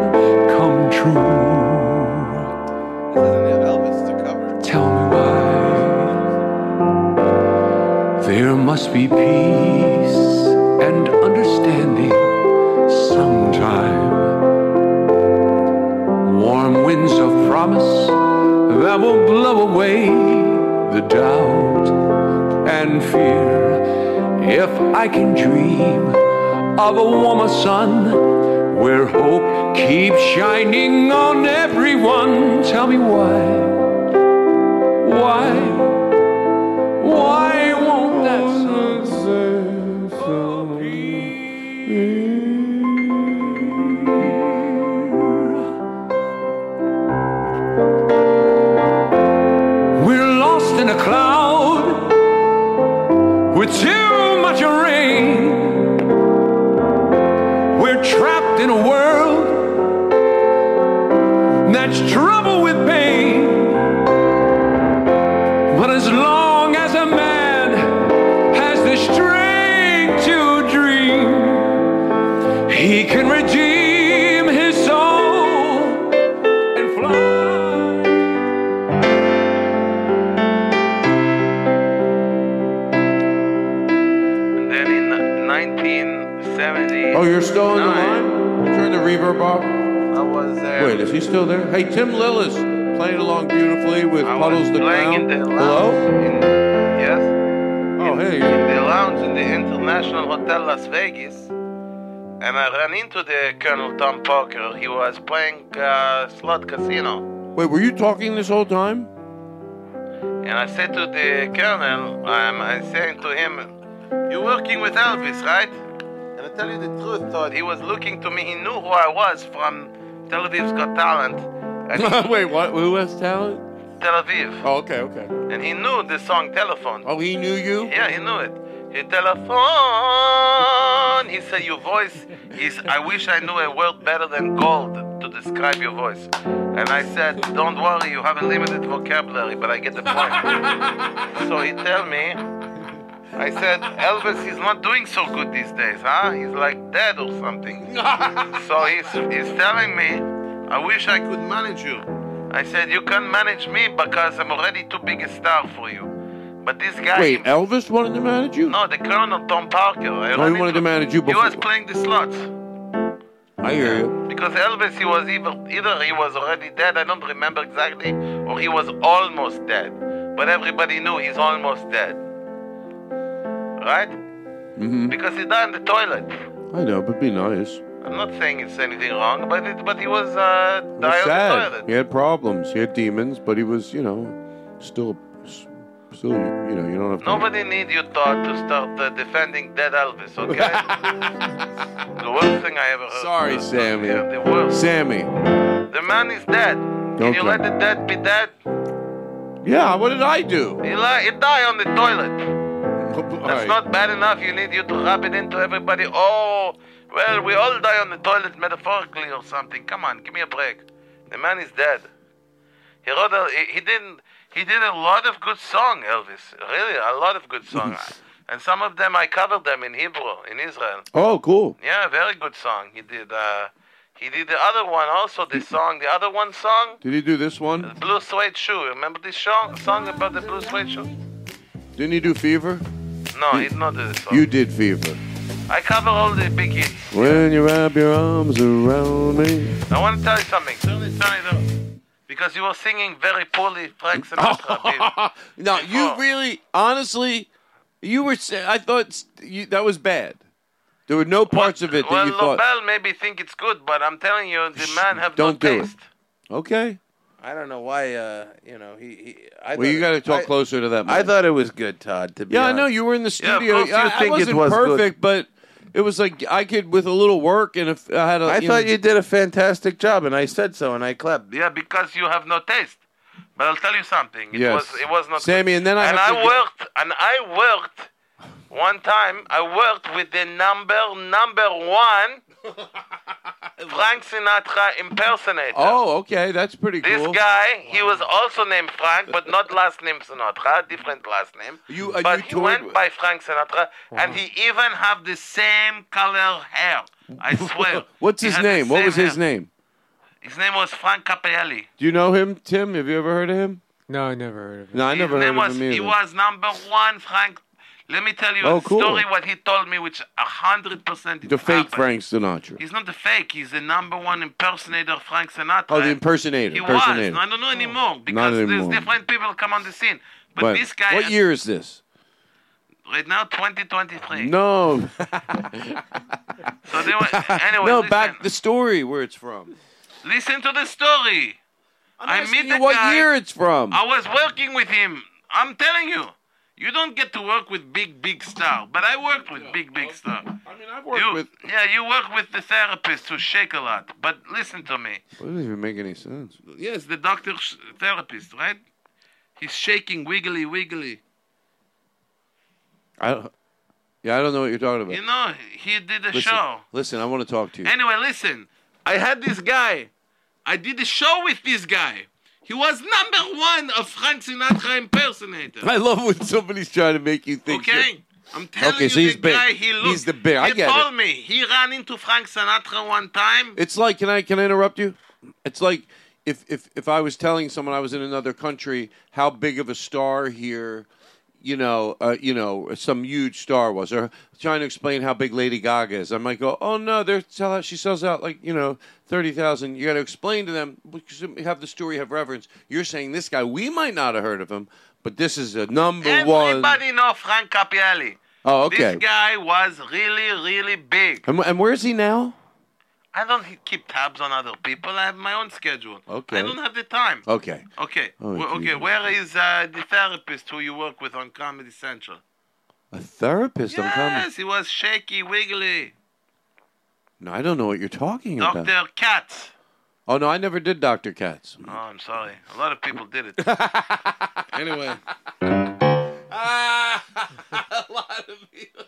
tell me why. There must be peace and understanding sometime. Warm winds of promise that will blow away the doubt and fear. If I can dream of a warmer sun where hope keeps shining on everyone, tell me why? Why won't that sun We're lost in a cloud with too much rain. We're trapped in a world that's troubled with pain. But as long as a man has the strength to dream, he can redeem his soul and fly.
And then in 1970.
Oh, you're still on the line? You turn the reverb off?
I was there.
Wait, is he still there? Hey, Tim Lillis playing along beautifully with Puddles the Clown.
In the lounge.
Hello?
Yes.
Oh, hey.
In the lounge in the International Hotel Las Vegas. And I ran into the Colonel Tom Parker. He was playing slot casino.
Wait, were you talking this whole time?
And I said to the Colonel, I said to him, "You're working with Elvis, right?" And I tell you the truth, Todd, he was looking to me. He knew who I was from Tel Aviv's Got Talent.
Wait, what? Who has talent?
Tel Aviv.
Oh, okay, okay.
And he knew the song Telephone.
Oh, he knew you?
Yeah, he knew it. He telephone. He said, your voice is, I wish I knew a word better than gold to describe your voice. And I said, don't worry, you have a limited vocabulary, but I get the point. So he tell me, I said, Elvis is not doing so good these days, huh? He's like dead or something. So he's telling me, I wish I could manage you. I said, you can't manage me because I'm already too big a star for you. But this guy...
Wait, Elvis wanted to manage you?
No, the Colonel Tom Parker.
He wanted to manage you before.
He was playing the slots.
I hear you.
Because Elvis, he was either he was already dead, I don't remember exactly, or he was almost dead. But everybody knew he's almost dead. Right?
Mm-hmm.
Because he died in the toilet.
I know, but be nice.
I'm not saying it's anything wrong, but he was died in the toilet.
He had problems. He had demons, but he was, still, you don't have to...
Nobody need you, Todd, to start defending dead Elvis, okay? The worst thing I ever heard.
Sorry, Sammy.
Yeah, the worst.
Sammy.
The man is dead. Can you let the dead be dead?
Yeah, what did I do?
He died on the toilet. That's
right.
not bad enough. You need you to rub it into everybody. Oh, well, we all die on the toilet metaphorically or something. Come on, give me a break. The man is dead. He wrote he did a lot of good songs, Elvis. Really, a lot of good songs. And some of them I covered them in Hebrew, in Israel.
Oh, cool.
Yeah, very good song. He did the other one also, the other one song.
Did he do this one?
The Blue Suede Shoe. Remember this song about the Blue Suede Shoe?
Didn't he do Fever?
No, he did not do this song.
You did Fever.
I cover all the big hits.
When you wrap your arms around me.
I want to tell you something. Turn it up. Because you were singing very poorly Frank Sinatra.
No, you really, honestly, I thought that was bad. There were no parts of it that you thought...
Well, Lobel maybe think it's good, but I'm telling you, the man have
don't
no
do
taste.
It. Okay.
I don't know why,
you got to talk closer to that mic.
I thought it was good, Todd, to be honest.
I know, you were in the studio.
Yeah, of course you think
wasn't
it was
perfect,
good.
but it was like I could, with a little work, and if I had
I thought you did a fantastic job, and I said so, and I clapped.
Yeah, because you have no taste. But I'll tell you something. It was not
Sammy,
good.
and then I
worked one time, I worked with the number one Frank Sinatra impersonator.
Oh, okay, that's pretty cool.
This guy, he was also named Frank, but not last name Sinatra, different last name. But he went by Frank Sinatra, and he even have the same color hair. I swear.
What's his name? What was his name?
His name was Frank Capelli.
Do you know him, Tim? Have you ever heard of him?
No, I never heard of it.
No, I never heard of him either.
He was number one, Frank. Let me tell you
Oh,
a
cool.
story, what he told me, which 100%
The fake Frank Sinatra.
He's not the fake. He's the number one impersonator of Frank Sinatra.
Oh, the impersonator.
He
impersonator.
was. I don't know anymore
Not
because there's
anymore.
different people come on the scene. But
Right.
this guy...
What year is this?
Right now, 2023.
No.
So they were, anyway,
No,
listen,
back the story where it's from.
listen to the story. I
asking
meet
you
the
what
guy.
year it's from.
I was working with him. I'm telling you. You don't get to work with big star, but I worked with big star.
I mean, I've worked with.
Yeah, you work with the therapist who shake a lot. But listen to me.
That doesn't even make any sense.
Yes, the doctor therapist, right? He's shaking, wiggly.
I don't know what you're talking about.
You know, he did a
Listen,
show.
Listen, I want to talk to you.
Anyway, listen. I had this guy. I did a show with this guy. He was number one of Frank Sinatra impersonator.
I love when somebody's trying to make you think.
Okay? I'm telling you,
so he's
the
big.
guy, he looked.
He's the big. I
He
get
told
it.
me he ran into Frank Sinatra one time.
It's like, can I interrupt you? It's like if I was telling someone I was in another country how big of a star here, some huge star was, or trying to explain how big Lady Gaga is. I might go, oh no, she sells out like 30,000. You got to explain to them because you have the story, have reverence. You're saying this guy, we might not have heard of him, but this is a number one.
Everybody know Frank Capielli.
Oh, okay.
This guy was really, really big.
And where is he now?
I don't keep tabs on other people. I have my own schedule.
Okay.
I don't have the time.
Okay.
Okay.
Oh,
Okay.
Jesus.
Where is the therapist who you work with on Comedy Central?
A therapist? I'm coming.
Yes, he was shaky, wiggly.
No, I don't know what you're talking about.
Dr. Katz.
Oh no, I never did Dr. Katz.
Oh, I'm sorry. A lot of people did it. Anyway.
A lot of people.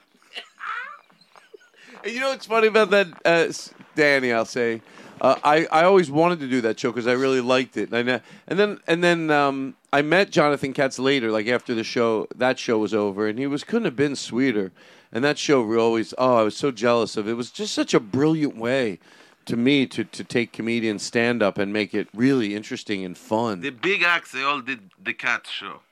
And you know what's funny about that, Danny? I'll say, I always wanted to do that show because I really liked it, and then I met Jonathan Katz later, like after the show. That show was over, and he couldn't have been sweeter. And that show always, I was so jealous of it. It was just such a brilliant way to me to take comedian stand up and make it really interesting and fun.
The big acts, they all did the Katz show.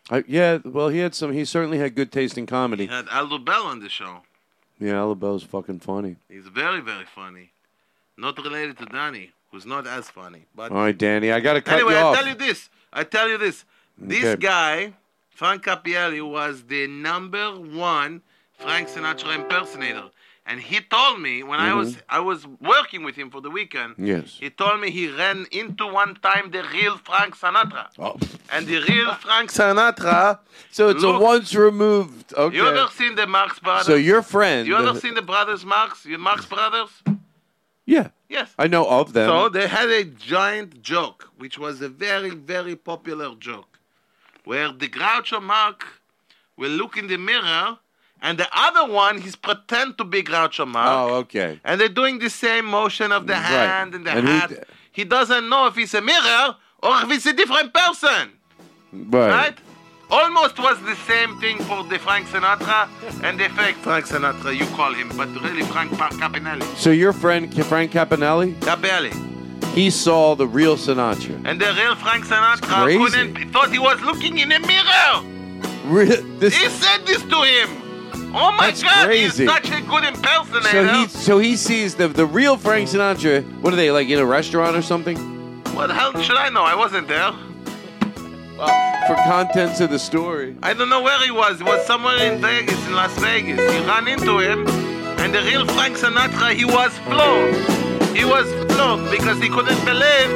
He certainly had good taste in comedy.
He had Aldo Bell on the show.
Yeah, Alabel's fucking funny.
He's very, very funny. Not related to Danny, who's not as funny. But
All right, Danny, I got to cut
anyway,
you
I
off.
tell you this. This
Okay.
guy, Frank Capielli, was the number one Frank Sinatra impersonator. And he told me when I was working with him for the weekend.
Yes.
He told me he ran into one time the real Frank Sinatra.
Oh.
And the real Frank Sinatra.
So it's a once removed. Okay.
You ever seen the Marx Brothers?
So your friend.
You ever seen the brothers Marx? Your Marx Brothers?
Yeah.
Yes.
I know of them.
So they had a giant joke, which was a very, very popular joke, where the Groucho Marx will look in the mirror, and the other one, he's pretend to be Groucho Marx.
Oh, okay.
And they're doing the same motion of the hand and the hat. He doesn't know if it's a mirror or if it's a different person. Right? Almost was the same thing for the Frank Sinatra and the fake Frank Sinatra, you call him, but really Frank Caponelli.
So your friend Frank Caponelli?
Caponelli.
He saw the real Sinatra.
And the real Frank Sinatra thought he was looking in a mirror. He said this to him. Oh my God,
crazy.
he's such a good impersonator.
So he sees the real Frank Sinatra. What are they, like in a restaurant or something?
What the hell should I know? I wasn't there.
Well, for contents of the story.
I don't know where he was. He was somewhere in Vegas, in Las Vegas. He ran into him, and the real Frank Sinatra, he was floored. He was floored because he couldn't believe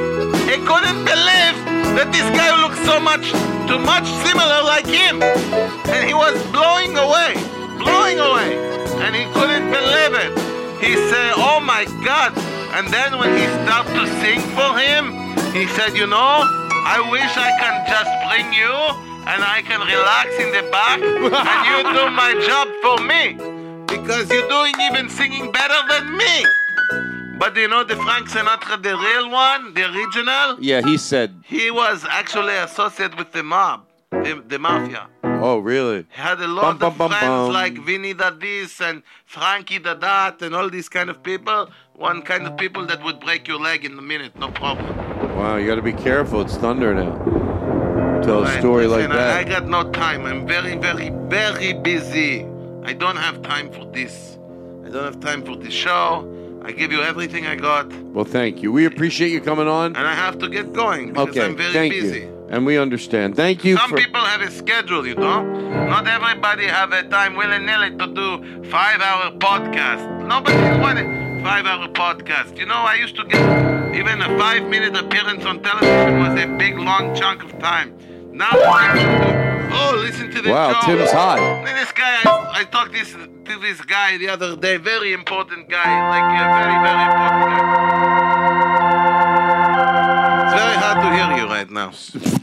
that this guy looked too much similar like him. And he was blowing away. And he couldn't believe it. He said, oh my God. And then when he started to sing for him, he said, I wish I can just bring you and I can relax in the back and you do my job for me. Because you're doing even singing better than me. But the Frank Sinatra, the real one, the original?
Yeah, he said.
He was actually associated with the mob, the mafia.
Oh, really?
He had a lot of friends like Vinny da this and Frankie da that and all these kind of people. One kind of people that would break your leg in a minute, no problem.
Wow, you got to be careful. It's thunder now. tell a story like
Listen, I
that.
got no time. I'm very, very, very busy. I don't have time for this. I don't have time for this show. I give you everything I got, and
Well, thank you. We appreciate you coming on.
I have to get going because
Okay,
I'm very
thank
busy.
you. And we understand. Thank you
Some
for...
people have a schedule, you know. Not everybody have a time willy-nilly to do 5-hour podcast. Nobody want a 5-hour podcast. You know, I used to get even a 5-minute appearance on television was a big, long chunk of time. Now, oh, listen to this
Wow,
show.
Tim's hot.
This guy, I talked to this guy the other day. Very important guy, like a very, very important guy. It's very hard to hear you right now.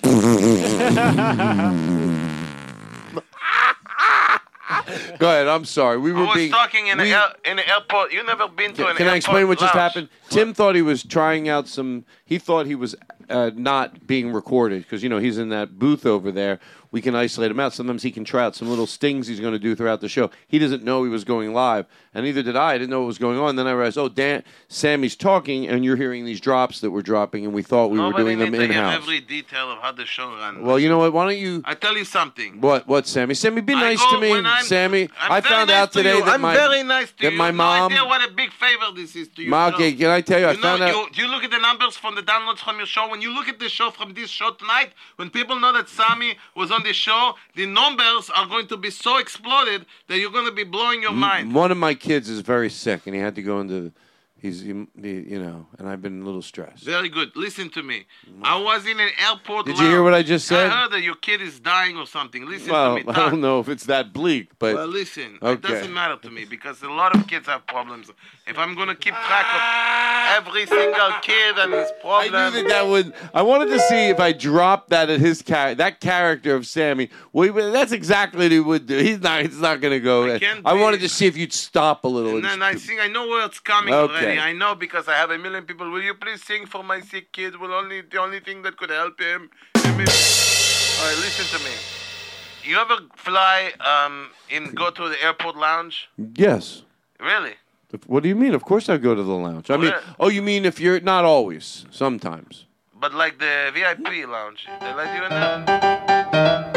Go ahead. I'm sorry. We were
I was
being...
talking in the airport. You never been to an airport
Can I explain what just
lounge?
happened? Tim thought he was trying out some... He thought he was not being recorded because, you know, he's in that booth over there. We can isolate him out. Sometimes he can try out some little stings he's going to do throughout the show. He doesn't know he was going live, and neither did I. I didn't know what was going on. Then I realized, oh, Sammy's talking, and you're hearing these drops that we're dropping, and we thought we were doing them
Nobody needs to hear
in-house.
every detail of how the show runs.
Well, you know what? Why don't you...
I tell you something.
What, Sammy? Sammy, be nice to me. Sammy, I
very
found
nice
out
to
today
you.
that
I'm
my...
very nice to
that
you.
my
You have
mom...
no idea what a big favor this is to you.
Ma, okay, can I tell you? I found out...
Do you look at the numbers from the downloads from your show? When you look at the show from this show tonight, when people know that Sammy was on the show, the numbers are going to be so exploded that you're going to be blowing your mind.
One of my kids is very sick, and he had to go into... you know, and I've been a little stressed.
Very good. Listen to me. I was in an airport
Did you hear what I just said?
I heard that your kid is dying or something. Listen
Well,
to me.
I don't know if it's that bleak, but...
Well, listen. It
Okay.
doesn't matter to me because a lot of kids have problems. If I'm going to keep track of every single kid and his problems...
I knew that would... I wanted to see if I dropped that at his that character of Sammy. Well, that's exactly what he would do. He's not going to go... I wanted to see if you'd stop a little.
And then I think I know where it's coming
Okay.
already. I know because I have a million people. Will you please sing for my sick kid? The only thing that could help him. All right, listen to me. You ever fly and go to the airport lounge?
Yes.
Really?
What do you mean? Of course I go to the lounge. I mean, oh, you mean if you're... Not always. Sometimes.
But like the VIP lounge, they let you in there?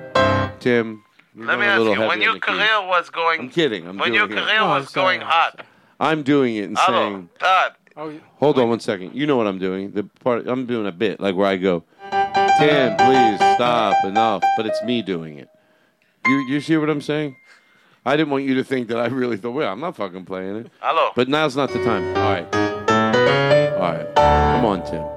Tim,
Let me ask you, when your career was going...
I'm kidding.
When your career was going hot.
I'm doing it and
Hello,
saying...
Todd.
Hold on 1 second. You know what I'm doing. I'm doing a bit, like where I go, Tim, please stop, enough. But it's me doing it. You see what I'm saying? I didn't want you to think that I really thought, well, I'm not fucking playing it.
Hello.
But now's not the time. All right. Come on, Tim.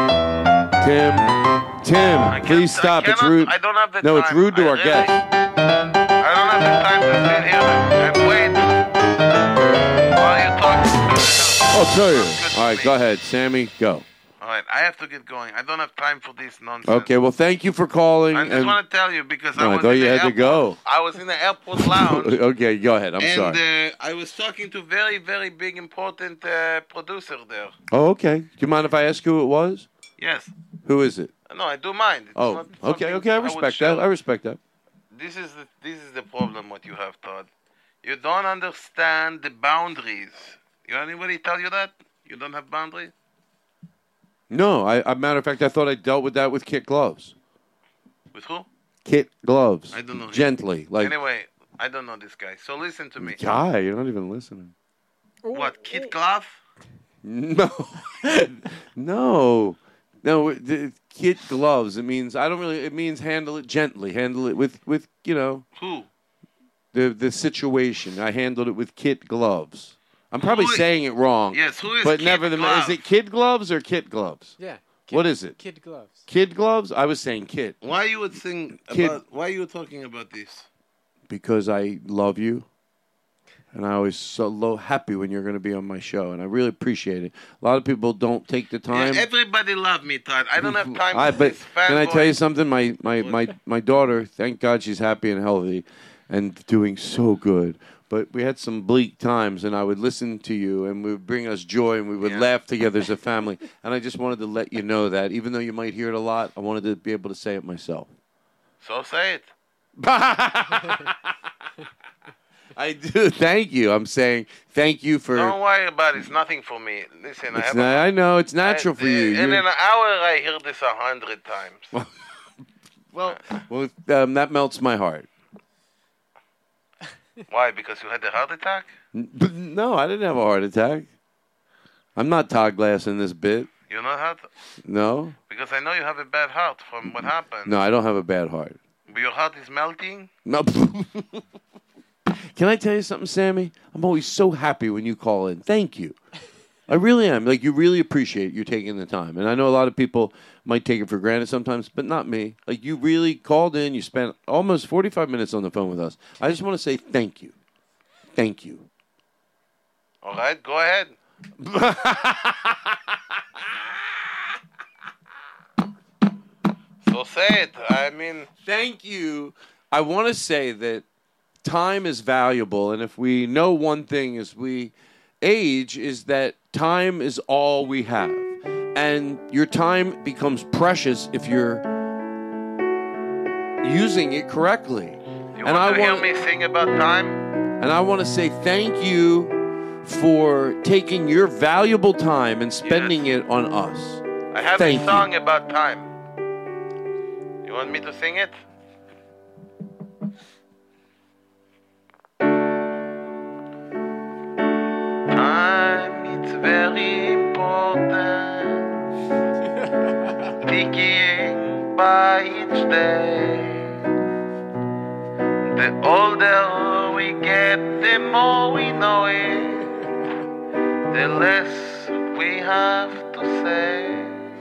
Tim, please stop. It's rude.
I don't have the
No,
time.
it's rude to our guests.
I don't have the time to sit here and wait while you're talking.
I'll tell you. All right, go ahead. Sammy, go.
All right, I have to get going. I don't have time for this nonsense.
Okay, well, thank you for calling.
I just want to tell you because
No,
I
I
was
thought
in
you
the
had to
airport.
go.
I was in the airport lounge.
Okay, go ahead. I'm sorry.
And I was talking to very, very big, important producer there.
Oh, okay. Do you mind if I ask who it was?
Yes.
Who is it?
No, I do mind. It's
Oh,
not
okay,
something
I
would
respect
share.
that. I respect that.
This is the problem what you have, Todd. You don't understand the boundaries. Anybody tell you that? You don't have boundaries?
No, matter of fact, I thought I dealt with that with kit gloves.
With who?
Kit gloves.
I don't know.
Gently, like.
Anyway, I don't know this guy. So listen to me.
Guy, you're not even listening.
What, Kid Glove?
No, no. The kit gloves. It means It means handle it gently. Handle it with
Who?
The situation. I handled it with kit gloves. I'm probably
Who is-
saying it wrong.
Yes, who is
But
Kid
nevertheless,
Glove?
is it kid gloves or kit gloves?
Yeah.
What is it?
Kid gloves.
Kid gloves? I was saying kit.
Why you would think
Kid.
about? Why you talking about this?
Because I love you, and I always so happy when you're going to be on my show, and I really appreciate it. A lot of people don't take the time.
Yeah, everybody love me, Todd. I don't have time for
But
this
can I
fanboy.
tell you something? My daughter, thank God she's happy and healthy, and doing so good. But we had some bleak times, and I would listen to you, and we would bring us joy, and we would laugh together as a family. And I just wanted to let you know that, even though you might hear it a lot, I wanted to be able to say it myself.
So say it.
I do. Thank you. I'm saying thank you for...
Don't worry about it. It's nothing for me. Listen, I
It's
have
not, I know. It's natural for you.
In
You're-
an hour, I hear this 100 times.
Well,
that melts my heart.
Why? Because you had a heart attack?
No, I didn't have a heart attack. I'm not Todd Glass in this bit.
You're not heart?
No?
Because I know you have a bad heart from what happened.
No, I don't have a bad heart.
But your heart is melting?
No. Can I tell you something, Sammy? I'm always so happy when you call in. Thank you. I really am. Like, you really appreciate you taking the time. And I know a lot of people might take it for granted sometimes, but not me. Like, you really called in. You spent almost 45 minutes on the phone with us. I just want to say thank you. Thank you.
All right, go ahead. So say it. I mean...
Thank you. I want to say that time is valuable, and if we know one thing as we age is that time is all we have. And your time becomes precious if you're using it correctly.
You want to hear me sing about time?
And I want to say thank you for taking your valuable time and spending it on us.
I have a song about time. You want me to sing it? Time, it's very important. Ticking by each day. The older we get, the more we know it. The less we have to say.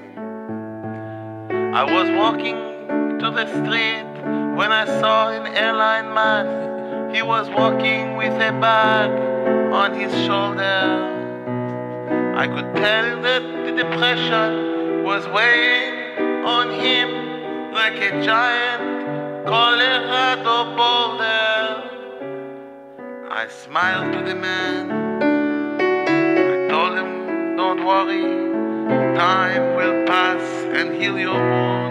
I was walking to the street when I saw an airline man. He was walking with a bag on his shoulder. I could tell that the depression was weighing on him like a giant Colorado boulder. I smiled to the man. I told him, don't worry, time will pass and heal your wound.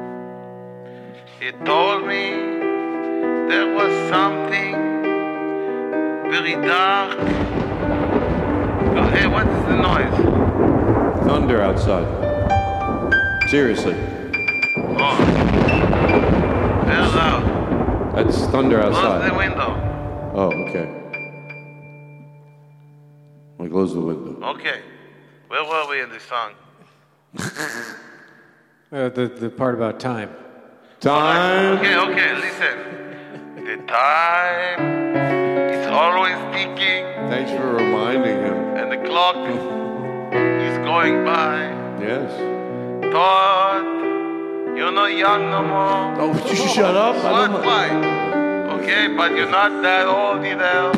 He told me there was something very dark. Hey, what is the noise?
Thunder outside. Seriously.
Oh. Very loud.
That's thunder outside.
Close the window.
Oh, okay. I close the window.
Okay. Where were we in this song?
The part about time.
Time.
Okay, listen. The time is always ticking.
Thanks for reminding him.
And the clock is going by.
Yes.
Todd, you're not young no more.
Oh, would you shut up?
What? Why? Okay, but you're not that old either.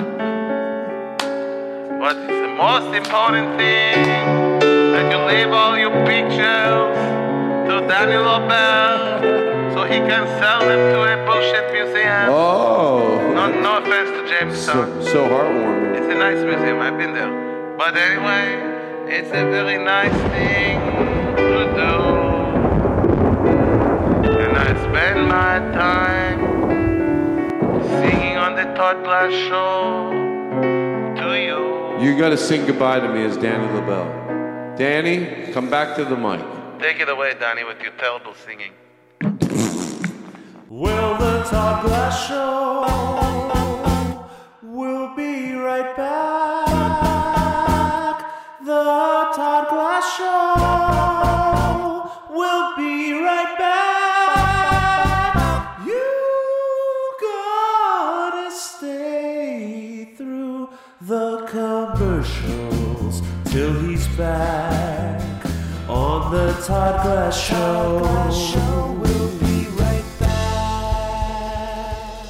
But it's the most important thing that you leave all your pictures to Daniel Lobel so he can sell them to a bullshit museum.
Oh.
No offense to Jamestown.
So heartwarming.
It's a nice museum. I've been there. But anyway, it's a very nice thing to do. And I spend my time singing on the Todd Glass Show to you.
You got to sing goodbye to me as Danny LaBelle. Danny, come back to the mic.
Take it away, Danny, with your terrible singing.
Well, the Todd Glass Show will be right back. The Todd Glass Show will be right back. You gotta stay through the commercials till he's back on the Todd Glass Show. We'll be right back.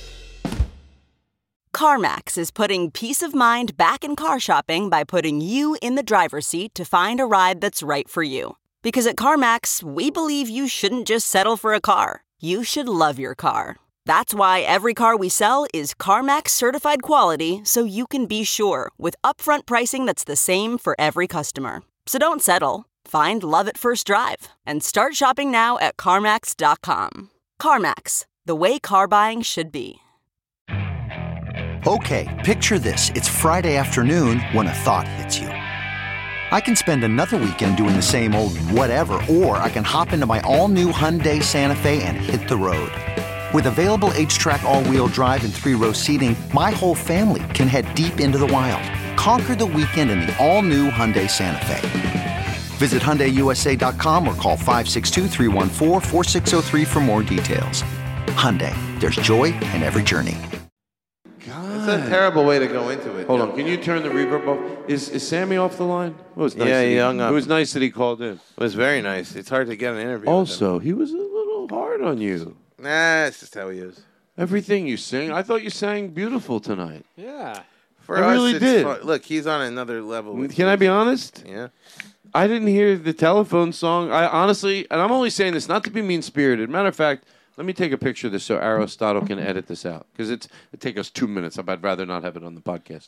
CarMax is putting peace of mind back in car shopping by putting you in the driver's seat to find a ride that's right for you. Because at CarMax, we believe you shouldn't just settle for a car. You should love your car. That's why every car we sell is CarMax certified quality, so you can be sure with upfront pricing that's the same for every customer. So don't settle. Find love at first drive and start shopping now at CarMax.com. CarMax, the way car buying should be.
Okay, picture this. It's Friday afternoon when a thought hits you. I can spend another weekend doing the same old whatever, or I can hop into my all-new Hyundai Santa Fe and hit the road. With available H-Track all-wheel drive and 3-row seating, my whole family can head deep into the wild. Conquer the weekend in the all-new Hyundai Santa Fe. Visit HyundaiUSA.com or call 562-314-4603 for more details. Hyundai, there's joy in every journey.
It's a terrible way to go into it.
Hold on, can you turn the reverb off? Is Sammy off the line? It was nice.
Yeah, he hung up.
It was nice that he called in.
It was very nice. It's hard to get an interview.
Also, he was a little hard on you.
Nah, it's just how he is.
Everything you sing, I thought you sang beautiful tonight.
Yeah.
For
I
us,
really
it's
did.
fun. Look, he's on another level. With
Can I be honest?
Yeah.
I didn't hear the telephone song. I honestly, and I'm only saying this not to be mean-spirited. Matter of fact, let me take a picture of this so Aristotle can edit this out, because it take us 2 minutes. I'd rather not have it on the podcast.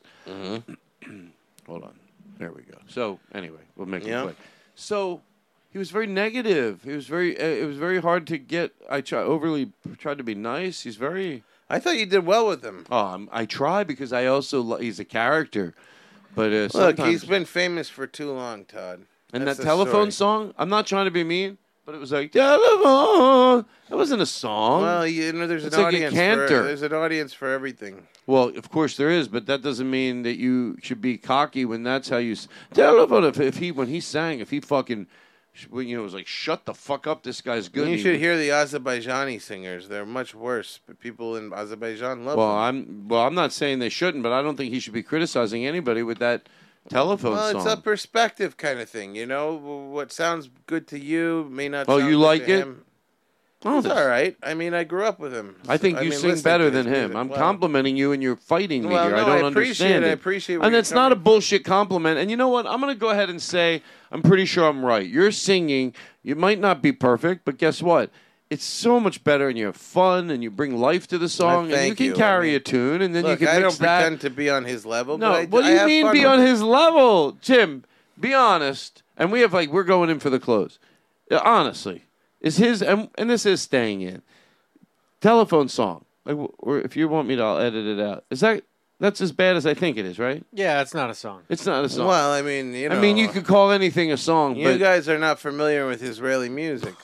Hold on. There we go. So anyway, we'll make it quick. So he was very negative. He was very. It was very hard to get. I overly tried to be nice. He's very.
I thought you did well with him.
Oh, I try because I also he's a character. But
look,
sometimes-
he's been famous for too long, Todd.
And
That's
that
the
telephone
story.
song, I'm not trying to be mean, but it was like, telephone. That wasn't a song.
Well, you know, there's
It's
an
like a
audience.
canter.
There's an audience for everything.
Well, of course there is, but that doesn't mean that you should be cocky when that's how you telephone. When he sang, if he fucking, was like, shut the fuck up, this guy's good.
You should hear the Azerbaijani singers. They're much worse, but people in Azerbaijan love them.
I'm not saying they shouldn't, but I don't think he should be criticizing anybody with that telephone
Well,
song.
it's a perspective kind of thing, you know. What sounds good to you may not.
Oh,
sound
you
good
like
to
it?
Him.
Oh,
It's all right. I mean, I grew up with him.
I think you sing
listen
better
to
than
his
him.
music.
I'm
Well,
complimenting you, and you're fighting me
Well,
here.
no,
I don't
I appreciate
understand
it. I
it.
appreciate where
and
you're
that's not a bullshit compliment. And you know what? I'm going to go ahead and say I'm pretty sure I'm right. You're singing. You might not be perfect, but guess what? It's so much better, and you have fun, and you bring life to the song, and you
thank
can
you.
carry
I mean,
a tune, and then
Look,
you can
I
mix
don't
that.
pretend to be on his level.
No,
but
what do
I
you
have
mean
fun
be
with
on
it.
his level, Jim? Be honest. And we have we're going in for the close. Honestly, is his and this is staying in telephone song. Or if you want me to, I'll edit it out. That's as bad as I think it is, right?
Yeah, it's not a song.
It's not a song.
Well, I mean, you know.
I mean, you could call anything a song,
You
but
guys are not familiar with Israeli music.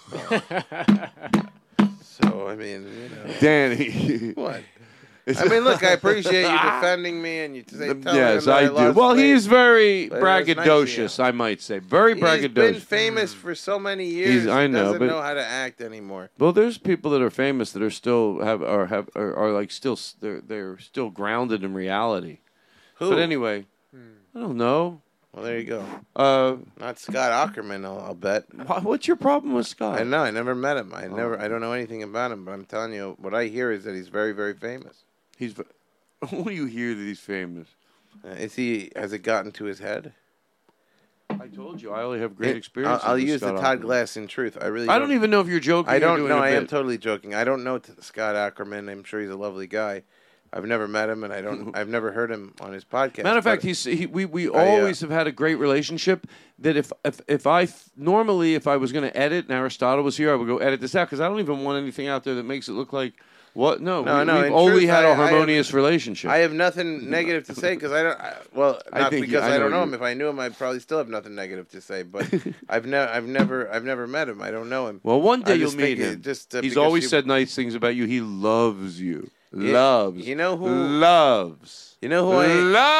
So, I mean, you know.
Danny.
What? I mean, look, I appreciate you defending me and you telling
yes,
him that
I
I
do.
lost
Well,
weight.
he's very
But it was nice of
braggadocious, I might say. Very
He's
braggadocious.
been famous for so many years.
I know,
doesn't
but-
know how to act anymore.
Well, there's people that are famous that are still are like still they're still grounded in reality.
Who?
But anyway, I don't know.
Well, there you go.
Not
Scott Ackerman, I'll bet.
What's your problem with Scott?
I know. I never met him. I don't know anything about him. But I'm telling you, what I hear is that he's very, very famous.
What do you hear that he's famous?
Has it gotten to his head?
I told you I only have great experience.
I'll
with
use
Scott
the Todd
Ackerman.
Glass in truth. I really.
I don't even know if you're joking.
I
or
don't
doing
know.
a
I am
bit.
totally joking. I don't know Scott Ackerman. I'm sure he's a lovely guy. I've never met him, and I've never heard him on his podcast.
Matter of fact, we always have had a great relationship. That if I was going to edit and Aristotle was here, I would go edit this out because I don't even want anything out there that makes it look like what. No,
No.
we've
in
only
truth,
had
I
a
have-
harmonious relationship.
I have nothing negative to say because I don't. Not
think
because
I
I don't
know
know
you.
him. If I knew him, I'd probably still have nothing negative to say. But I've never met him. I don't know him.
Well, one day
I
you'll
just
meet
think
him.
He's
He's always said nice things about you. He loves you.
Yeah,
Loves.
you know who-
Loves.
You know who I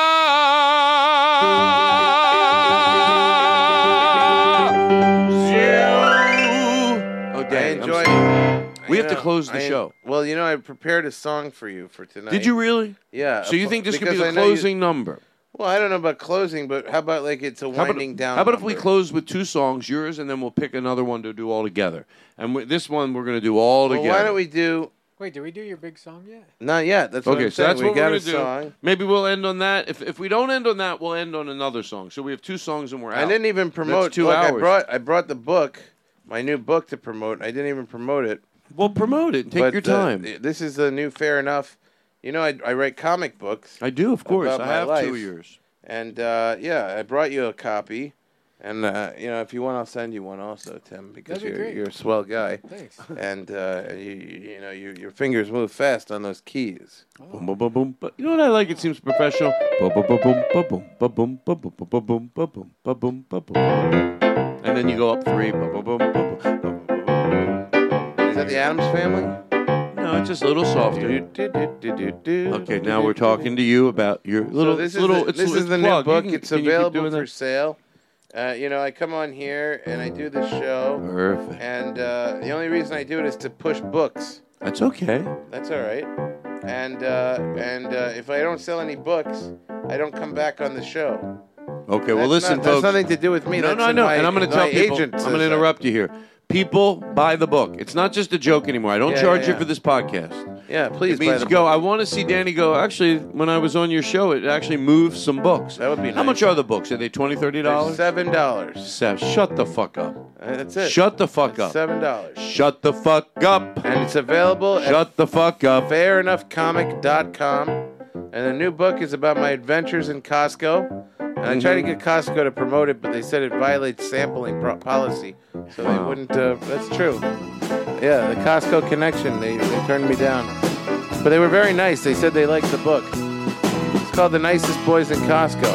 loves you. Oh,
I
dang.
enjoy.
We have to close the show.
Well, you know, I prepared a song for you for tonight.
Did you really?
Yeah.
So you think this could be
because
the
I know you-
closing number?
Well, I don't know about closing, but how about like it's a winding down?
How about if we
number?
close with two songs, yours, and then we'll pick another one to do all together. And this one we're going to do all
Well,
together.
why don't we do?
Wait, did we do your big song yet?
Not yet. That's what
Okay,
I'm
so
saying.
that's
we
what
got
we're
a
going to
song.
do. Maybe we'll end on that. If we don't end on that, we'll end on another song. So we have two songs and we're out.
I didn't even promote.
That's 2
look,
hours.
I brought the book, my new book to promote. I didn't even promote it.
Well, promote it. Take
But,
your time.
This is the new Fair Enough. You know, I write comic books.
I do, of course.
about
I
my
have
life.
2 years.
And yeah, I brought you a copy. And if you want, I'll send you one also, Tim, because
That'd be great.
you're a swell guy.
Thanks.
And your fingers move fast on those keys.
Boom, boom, boom, boom. But you know what I like? It seems professional. Boom, boom, boom, boom, boom, boom, boom, boom, boom, boom, boom, boom, boom, boom, boom, boom. And then you go up 3. Boom, boom, boom, boom, boom, boom, boom.
Is that the Addams Family?
No, it's just a little softer. Okay, now we're talking to you about your little.
So this
it's
is the new
plug.
book.
Can
It's
you keep
available
doing
for
that?
sale. I come on here and I do the show.
Perfect.
And the only reason I do it is to push books.
That's okay.
That's all right. And if I don't sell any books, I don't come back on the show.
Okay, well, listen, folks.
That's nothing to do with me.
No,
That's
I know. And I'm going to tell
my
people.
agent
I'm
says
going to
that.
interrupt you here. People buy the book. It's not just a joke anymore. I don't charge you for this podcast.
Yeah, please.
It means
buy the
go.
book.
I want to see Danny go. Actually, when I was on your show, it actually moved some books.
That would be nice.
How much are the books? Are they $20, $30?
$7.
Shut the fuck up.
That's it.
Shut the fuck up.
$7.
Shut the fuck up.
And it's available
Shut the fuck up.
fairenoughcomic.com. And the new book is about my adventures in Costco. And I tried to get Costco to promote it, but they said it violates sampling policy. So they wouldn't. That's true. Yeah, the Costco connection, they turned me down. But they were very nice. They said they liked the book. It's called The Nicest Boys in Costco.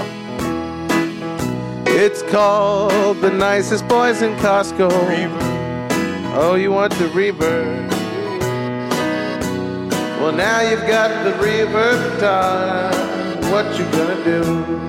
It's called The Nicest Boys in Costco. Oh, you want the reverb? Well, now you've got the reverb time. What you gonna do?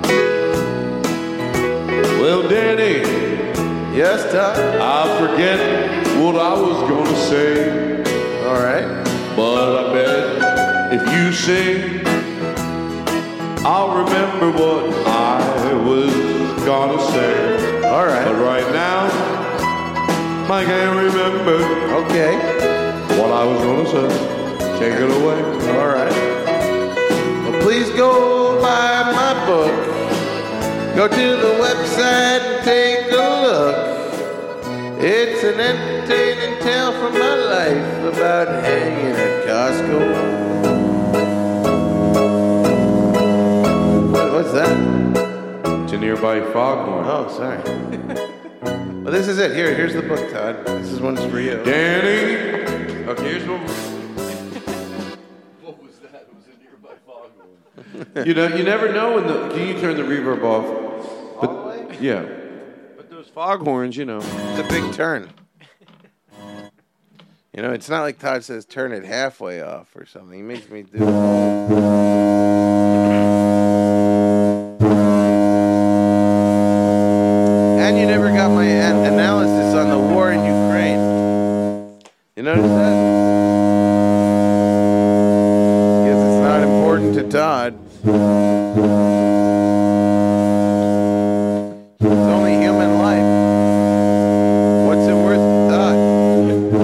Well, Danny.
Yes, Todd?
I forget what I was going to say.
All right.
But I bet if you sing, I'll remember what I was going to say.
All right.
But right now, I can't remember.
Okay.
What I was going to say. Take it away.
All right. Well, please go buy my book. Go to the website and take a look. It's an entertaining tale from my life about hanging at Costco. What's that?
It's a nearby foghorn.
Oh, sorry. Well, this is it. Here's the book, Todd. This is one's for you.
Danny. Okay, here's one. What was that? It was a nearby foghorn. You never know when the. Can you turn the reverb off? But, yeah. But those foghorns, It's
a big turn. It's not like Todd says turn it halfway off or something. He makes me do And you never got my analysis on the war in Ukraine. You notice that? Guess it's not important to Todd. It's only human life. What's it worth to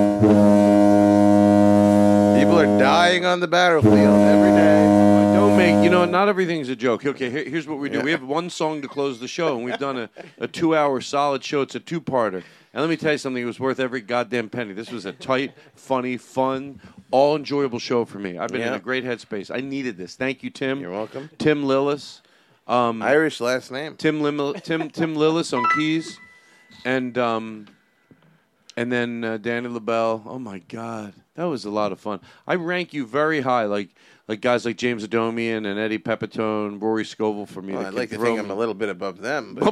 Todd? People are dying on the battlefield every day.
Don't make, not everything's a joke. Okay, here's what we do. We have one song to close the show, and we've done a 2-hour solid show. It's a two-parter. And let me tell you something. It was worth every goddamn penny. This was a tight, funny, fun, all-enjoyable show for me. I've been in a great headspace. I needed this. Thank you, Tim.
You're welcome.
Tim Lillis.
Irish last name.
Tim Lillis on keys. And then Danny LaBelle. Oh, my God. That was a lot of fun. I rank you very high, like guys like James Adomian and Eddie Pepitone, Rory Scovel for me.
Well, I'd like to think I'm a little bit above them. But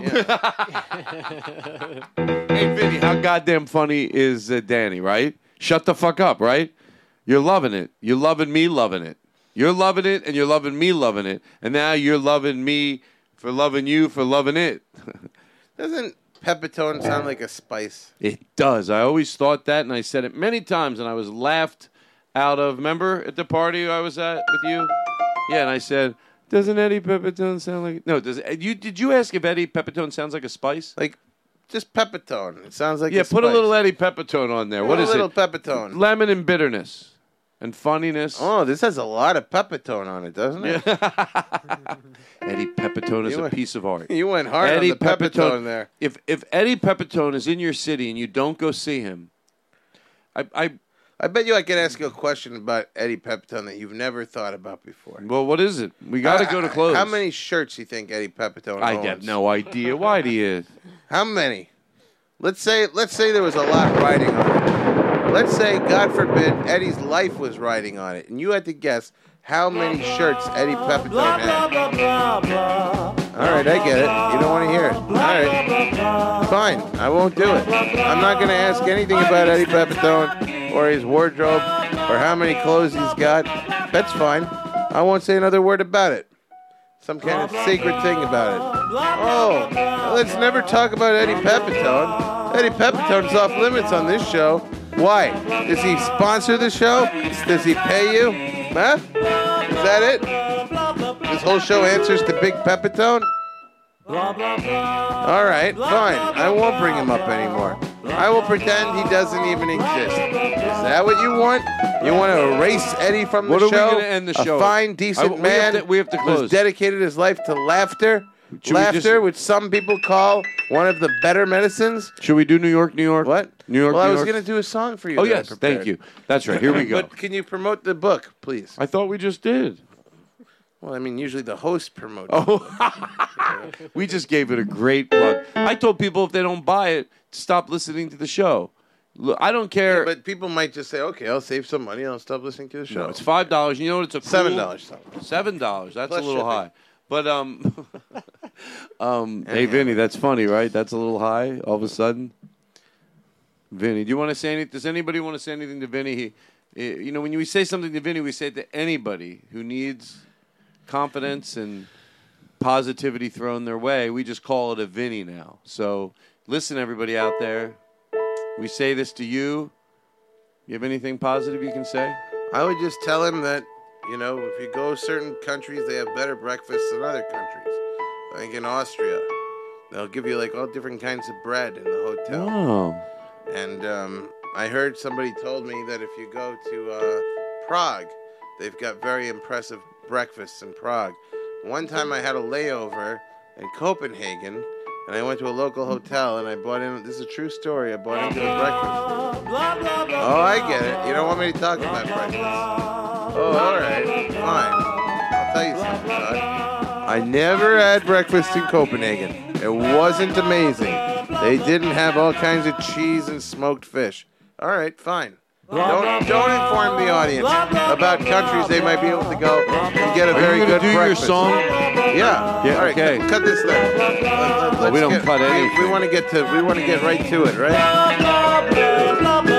Hey, Vinny, how goddamn funny is Danny, right? Shut the fuck up, right? You're loving it. You're loving me loving it. You're loving it, and you're loving me loving it. And now you're loving me for loving you for loving it.
Doesn't Pepitone sound like a spice?
It does. I always thought that, and I said it many times, and I was laughed out of. Remember at the party I was at with you? Yeah, and I said, doesn't Eddie Pepitone sound like... No, did you ask if Eddie Pepitone sounds like a spice?
Like, just Pepitone. It sounds like
yeah,
a
put a
spice.
little Eddie Pepitone on there. What is it?
A little Pepitone.
Lemon and bitterness. And funniness.
Oh, this has a lot of Pepitone on it, doesn't it?
Eddie Pepitone is a piece of art.
You went hard
Eddie
on the Pepitone there.
If Eddie Pepitone is in your city and you don't go see him,
I bet you I could ask you a question about Eddie Pepitone that you've never thought about before.
Well, what is it? We got to go to close.
How many shirts do you think Eddie Pepitone owns?
I have no idea. Why do you?
How many? Let's say there was a lot riding on it. Let's say, God forbid, Eddie's life was riding on it, and you had to guess how many shirts Eddie Pepitone had. All right, I get it. You don't want to hear it. All right. Fine. I won't do it. I'm not going to ask anything about Eddie Pepitone or his wardrobe or how many clothes he's got. That's fine. I won't say another word about it. Some kind of secret thing about it. Oh, let's never talk about Eddie Pepitone. Eddie Pepitone's off limits on this show. Why? Does he sponsor the show? Does he pay you? Huh? Is that it? This whole show answers to Big Pepitone? All right, fine. I won't bring him up anymore. I will pretend he doesn't even exist. Is that what you want? You want to erase Eddie from the show?
What are we going to end the show?
A fine, decent man
we have to close.
who's dedicated his life to laughter. Laughter, which some people call one of the better medicines.
Should we do New York, New York?
What?
New York,
Well,
New
I was
York?
going to do a song for you.
Oh,
that I
yes.
prepared.
Thank you. That's right. Here we go.
But can you promote the book, please?
I thought we just did.
Well, I mean, usually the host promotes it.
We just gave it a great plug. I told people if they don't buy it, stop listening to the show. Look, I don't care.
Yeah, but people might just say, okay, I'll save some money. I'll stop listening to the show.
No, it's $5. You know what? It's a
$7.
$7. That's
Plus
a little
shipping.
high. But hey, Vinny, that's funny, right? That's a little high all of a sudden. Vinny, do you want to say anything? Does anybody want to say anything to Vinny? You know, when we say something to Vinny, we say it to anybody who needs confidence and positivity thrown their way. We just call it a Vinny now. So listen, everybody out there. We say this to you. You have anything positive you can say?
I would just tell him that, you know, if you go certain countries, they have better breakfasts than other countries. Like in Austria, they'll give you like all different kinds of bread in the hotel.
Oh.
And I heard somebody told me that if you go to Prague, they've got very impressive breakfasts in Prague. One time I had a layover in Copenhagen, and I went to a local hotel, and I bought in, this is a true story, I bought into a breakfast. Oh, I get it. You don't want me to talk about breakfast. Oh, all right. Fine. I'll tell you something, Todd. I never had breakfast in Copenhagen. It wasn't amazing. They didn't have all kinds of cheese and smoked fish. All right, fine. Don't inform the audience about countries they might be able to go and get a very good breakfast.
Are you going to do your song?
Yeah.
Yeah.
All right.
Okay.
Cut this there.
We don't cut anything.
We want to get right to it, right?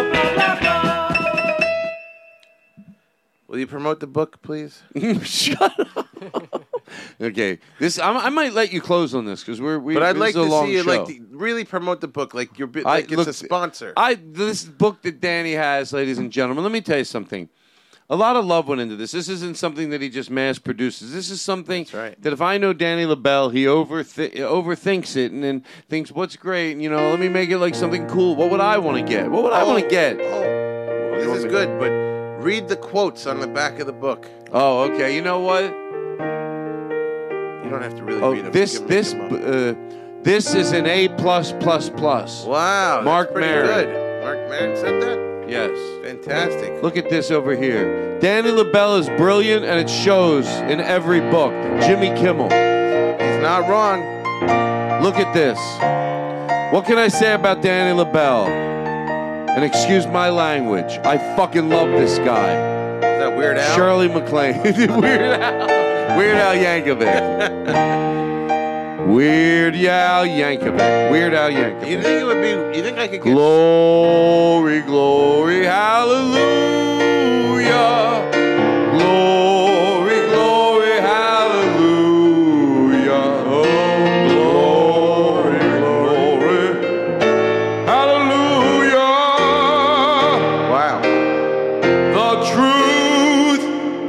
Will you promote the book, please?
Shut up. Okay. I might let you close on this because
But I'd like to see you
show.
really promote the book, like it's a sponsor.
This book that Danny has, ladies and gentlemen, let me tell you something. A lot of love went into this. This isn't something that he just mass produces. This is something that if I know Danny LaBelle, he overthinks it and then thinks, what's great? And, let me make it like something cool. What would I want to get? What would I want to get?
This is good, but read the quotes on the back of the book.
Oh, okay. You know what?
You don't have to really read them.
This is an A+++.
Wow,
Mark
that's pretty
Maron.
good. Mark Maron said that?
Yes.
Fantastic.
Look at this over here. Danny LaBelle is brilliant, and it shows in every book. Jimmy Kimmel.
He's not wrong.
Look at this. What can I say about Danny LaBelle? And excuse my language. I fucking love this guy.
Is that Weird Al?
Shirley MacLaine. Weird Al Yankovic. Weird Al Yankovic. Weird Al Yankovic.
You think it would be? You think I could get?
Glory, glory, hallelujah. Glory, glory, hallelujah. Oh, glory, glory, hallelujah.
Wow.
The truth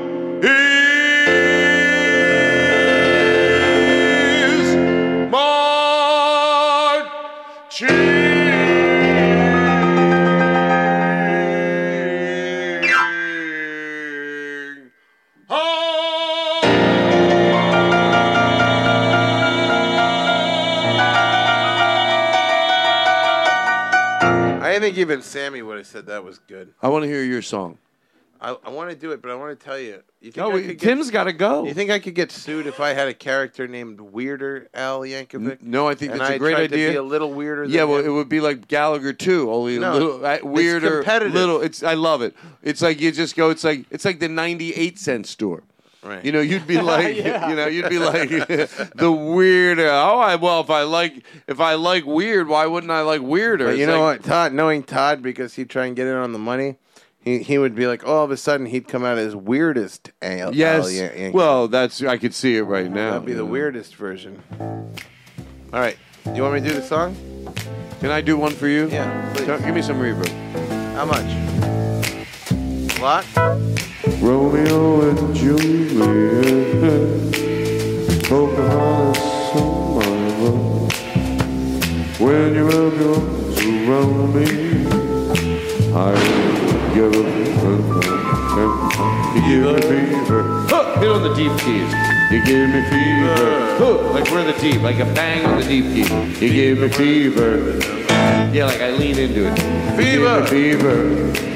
is marching.
I think even Sammy would have said that was good.
I want to hear your song.
I want to do it, but I want to tell you. You think
No,
I could
Tim's got to go.
You think I could get sued if I had a character named Weirder Al Yankovic?
No, I think
and
that's a
I
great
tried
idea.
To be a little weirder.
Yeah,
than
well,
him?
it would be like Gallagher too, only
No,
a little
it's
weirder.
competitive.
Little. I love it. It's like you just go. It's like the 98-cent store.
Right.
You know, you'd be like,
Yeah.
you know, you'd be like the weirder. If I like weird, why wouldn't I like weirder?
But
It's
you know
like-
what, Todd? Knowing Todd, because he'd try and get in on the money, he would be like, all of a sudden, he'd come out as weirdest Al.
Yes.
Al Yankovic.
Well, I could see it right now.
That'd be the weirdest version. All right, you want me to do the song?
Can I do one for you?
Yeah, please.
Give me some reverb.
How much? A lot?
Romeo and Juliet, Pocahontas, so my love. When you rub your arms around me, I give you give me fever. Huh, hit on the deep keys. You give me fever. Huh, like we're in the deep, like a bang on the deep key. You give me fever. Yeah, like I lean into it.
Fever.
You give me fever.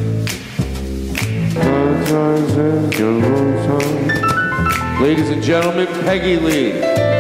Ladies and gentlemen, Peggy Lee.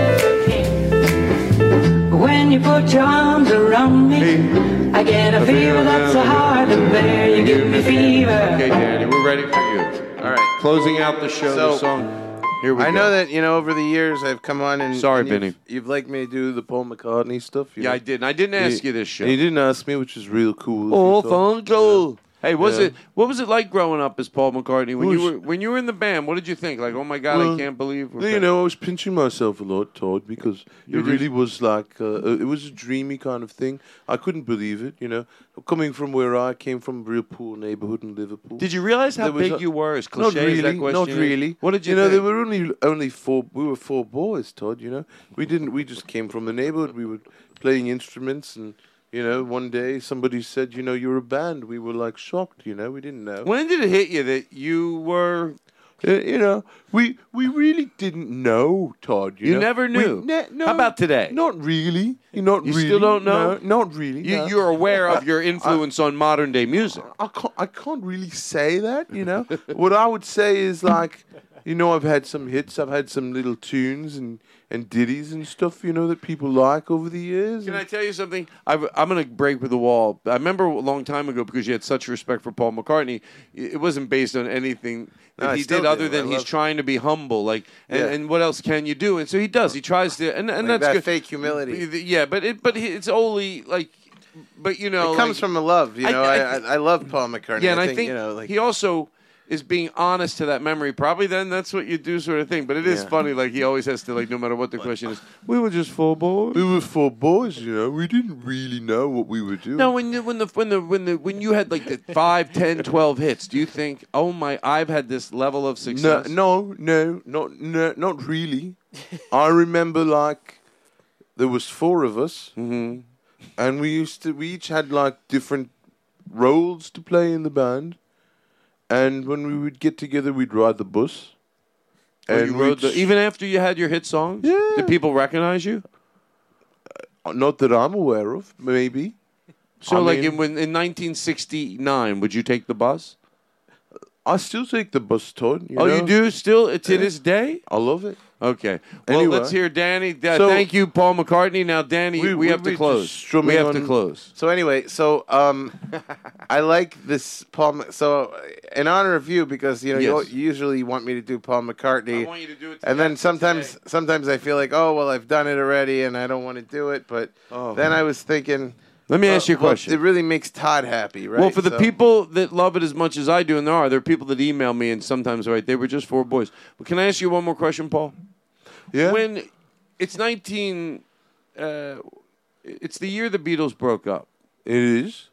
When you put your arms around me, I get a fever that's so hard to bear. You give me fever.
Okay, Danny, we're ready for you.
All right.
Closing out the show,
So,
the song. Here we go.
I know that, over the years I've come on and...
Sorry,
and
Benny.
You've liked me to do the Paul McCartney stuff.
Yeah, I did. I didn't ask you this show.
And you didn't ask me, which is real cool.
Oh,
You thought-
thank you. Hey, what
Yeah.
was it like growing up as Paul McCartney when you were in the band? What did you think? Like, oh my God, I can't believe.
I was pinching myself a lot, Todd, because it really was like it was a dreamy kind of thing. I couldn't believe it, Coming from where I came from, a real poor neighborhood in Liverpool.
Did you realize how
There was
big you were? As
Not
cliche as that
really,
question
not
is?
really.
What did you
know?
think?
There were only four. We were four boys, Todd. We just came from the neighborhood. We were playing instruments and. One day somebody said, you're a band. We were like shocked, we didn't know.
When did it hit you that you were...
we really didn't know, Todd.
You never knew.
No,
How about today?
Not really. Not
You
really.
still don't know?
No, not really. no.
You're aware of your influence on modern day music.
I can't really say that, What I would say is like, I've had some hits. I've had some little tunes and ditties and stuff, that people like over the years.
Can I tell you something? I'm going to break with the wall. I remember a long time ago, because you had such respect for Paul McCartney, it wasn't based on anything
No,
that
I
he
still
did other
do.
than
I
he's
love-
trying to be humble.
Yeah.
And what else can you do? And so he does. He tries to, and
Like
that's
that
good.
fake humility.
Yeah, but it's only like, but
It comes from a love, I love Paul McCartney.
Yeah, and I
think,
think he also is being honest to that memory. Probably then that's what you do, sort of thing. But it is
Yeah.
funny. Like he always has to, like, no matter what the question is. We were just four boys.
We were four boys, We didn't really know what we were doing.
No, when you had like the 5, 10, 12 hits, do you think, oh my, I've had this level of success?
No, not really. I remember like there was four of us,
Mm-hmm.
and we each had like different roles to play in the band. And when we would get together, we'd ride the bus.
Oh, you rode even after you had your hit songs?
Yeah.
Did people recognize you?
Not that I'm aware of, maybe.
So,
I
in
mean-
1969, would you take the bus?
I still take the bus, Todd.
You do still to this day?
I love it.
Okay. Well,
Anyway.
let's hear Danny.
So-
Thank you, Paul McCartney. Now, Danny, we have to
we're
close.
just strumming
We have to
on-
close.
So anyway, I like this Paul. So in honor of you, because you
Yes.
usually want me to do Paul McCartney.
I want you to do it
And then sometimes I feel like, oh well, I've done it already, and I don't want to do it. But then I was thinking,
Let me ask you a question.
It really makes Todd happy, right?
Well, for the
So-
people that love it as much as I do, and there are people that email me and sometimes write, they were just four boys. But can I ask you one more question, Paul?
Yeah.
When it's it's the year the Beatles broke up.
It is.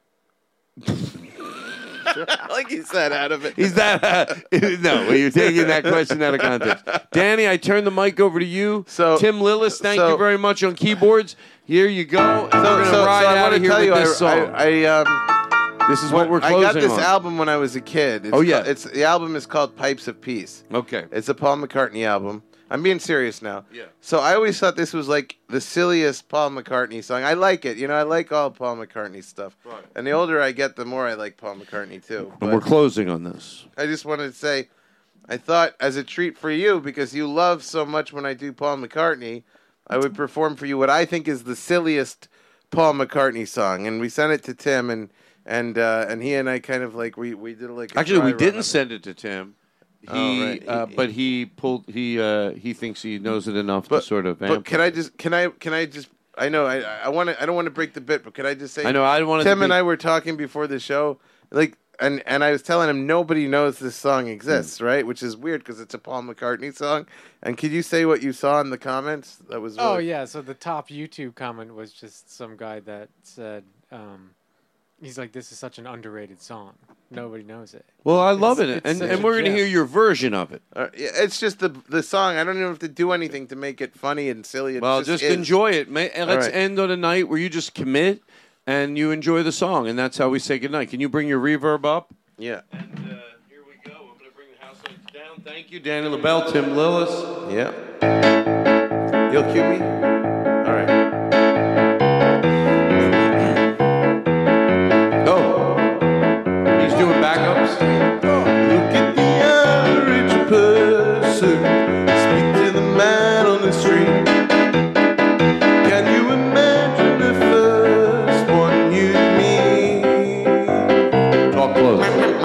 Like he's that out of it.
He's that no. You're taking that question out of context. Danny, I turn the mic over to you.
So
Tim Lillis, thank you very much on keyboards. Here you go. And we're gonna ride
I
out
wanna
of here
tell
with
you,
this song. This is what we're closing
I got this
on.
album when I was a kid.
Oh, yeah.
The album is called Pipes of Peace.
Okay.
It's a Paul McCartney album. I'm being serious now.
Yeah.
So I always thought this was like the silliest Paul McCartney song. I like it. I like all Paul McCartney stuff.
Right.
And the older I get, the more I like Paul McCartney too.
And we're closing on this.
I just wanted to say, I thought as a treat for you, because you love so much when I do Paul McCartney, I would perform for you what I think is the silliest Paul McCartney song. And we sent it to Tim, and he and I kind of like we did like a
Actually,
dry
we
run
didn't
of it.
send it to Tim.
Right.
But he pulled. He thinks he knows it enough to sort of.
But can I just? I know I want to. I don't want to break the bit, but could I just say?
I know, I wanted
Tim
to
and
be-
I were talking before the show, like, and I was telling him nobody knows this song exists, right? Which is weird because it's a Paul McCartney song. And could you say what you saw in the comments? That was.
Oh
really-
yeah, so the top YouTube comment was just some guy that said, he's like, "This is such an underrated song. Nobody knows it."
Well, I love it,
It's such
and
a
we're going to
gem.
hear your version of it.
Yeah, it's just the song. I don't even have to do anything to make it funny and silly. It
Well,
just
just
is.
enjoy it. And let's
right.
end on a night where you just commit and you enjoy the song, and that's how we say goodnight. Can you bring your reverb up?
Yeah.
And here we go. I'm going to bring the house lights down. Thank you, Danny LaBelle, Tim Lillis.
Yeah. You'll cue me? All right.
Oh. He's doing backups.
Look at the average person. Speak to the man on the street. Can you imagine the first one you'd meet?
Talk close.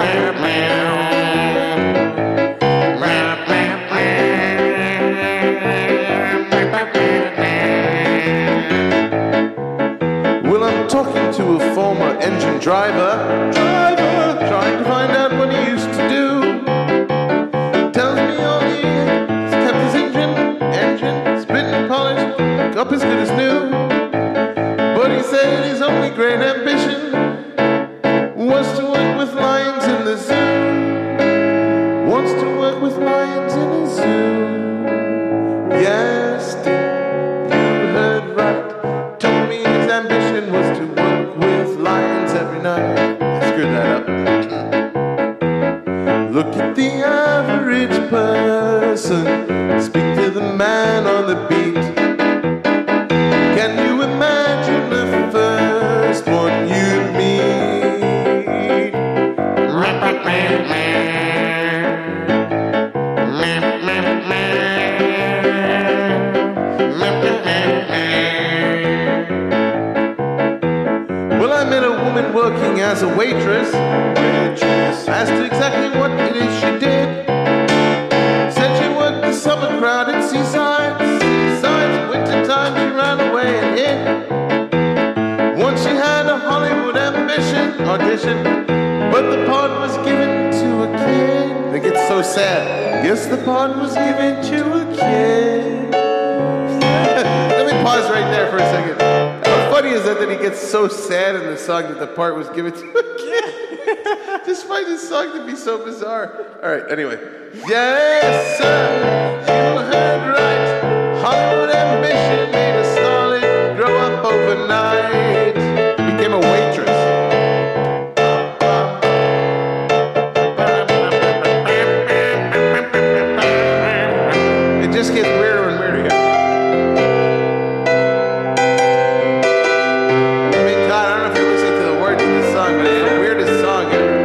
Well, I'm talking to a former engine driver, trying to find out what he used to do. Tells me all he kept his engine spitting polished, up as good as new. But he said his only great ambition was to work with lions in the zoo. Wants to work with lions in a zoo. Yes, dear, you heard right. Told me his ambition was to work with lions every night. I screwed that up. Look at the average person. Speak to the man on the beat. Can you imagine the first one you'd meet? Well, I met a woman working as a waitress. Asked her exactly what it is she did. Said she worked the summer crowd at Seaside. Wintertime she ran away and hid. Once she had a Hollywood audition, but the part was given to a kid. It gets so sad. Yes, the part was given to a kid. Let me pause right there for a second. How funny is that he gets so sad in the song that the part was given to a kid? Despite his song to be so bizarre. All right, anyway. Yes, sir, you heard right. Hollywood ambition made a starlet grow up overnight. Became a waitress. It just gets weirder and weirder here. I mean, Todd, I don't know if you're listening to the words of this song, but it's the weirdest song ever.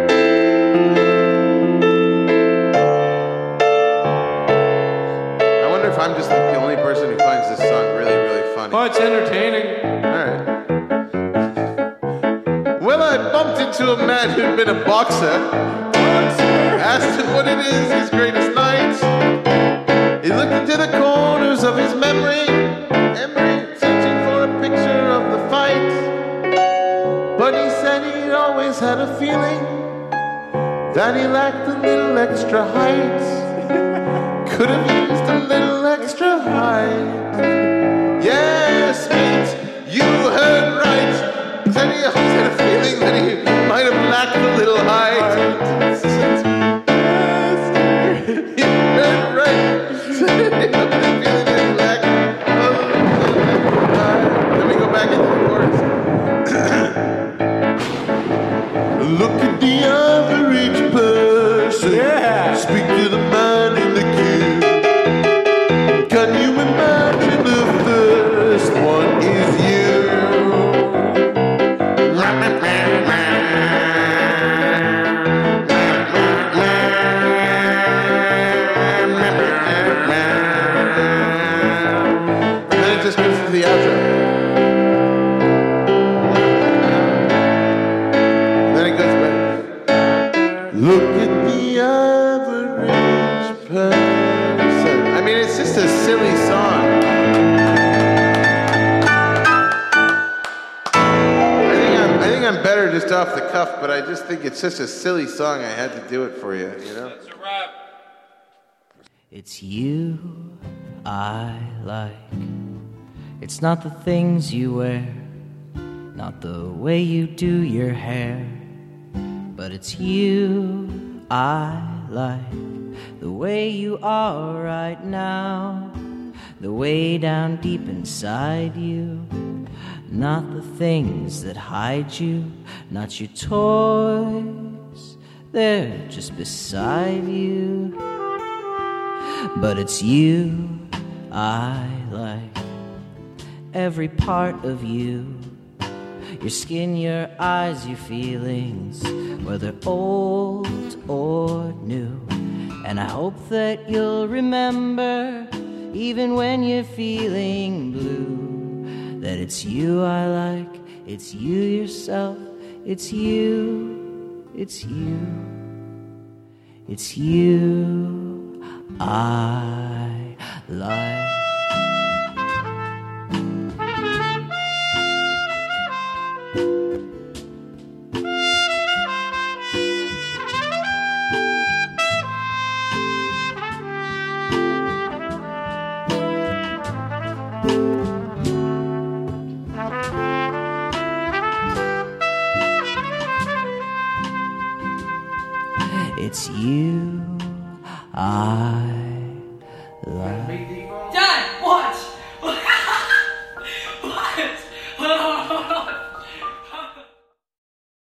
I wonder if I'm just the only person who finds this song really, really funny.
Oh, it's entertaining.
All right. Well, I bumped into a man who'd been a boxer. Asked him what it is, his greatest night. He looked into the corners of his memory, searching for a picture of the fight. But he said he'd always had a feeling that he lacked a little extra height. Could have used a little extra height. Yes, mate, you heard right. Said he always had a feeling that he might have lacked a little height. You heard right. Said he had a feeling that he lacked a little height. Let me go back into the chorus. Look at the average person. Speak to the man in the queue.
it's off the cuff, but I just think it's such a silly song. I had to do it for you, you know?
That's a wrap. It's you I like. It's not the things you wear, not the way you do your hair, but it's you I like. The way you are right now, the way down deep inside you. Not the things that hide you, not your toys, they're just beside you. But it's you I like, every part of you. Your skin, your eyes, your feelings, whether old or new. And I hope that you'll remember, even when you're feeling blue, that it's you I like, it's you yourself, it's you, it's you, it's you I like. It's you I like.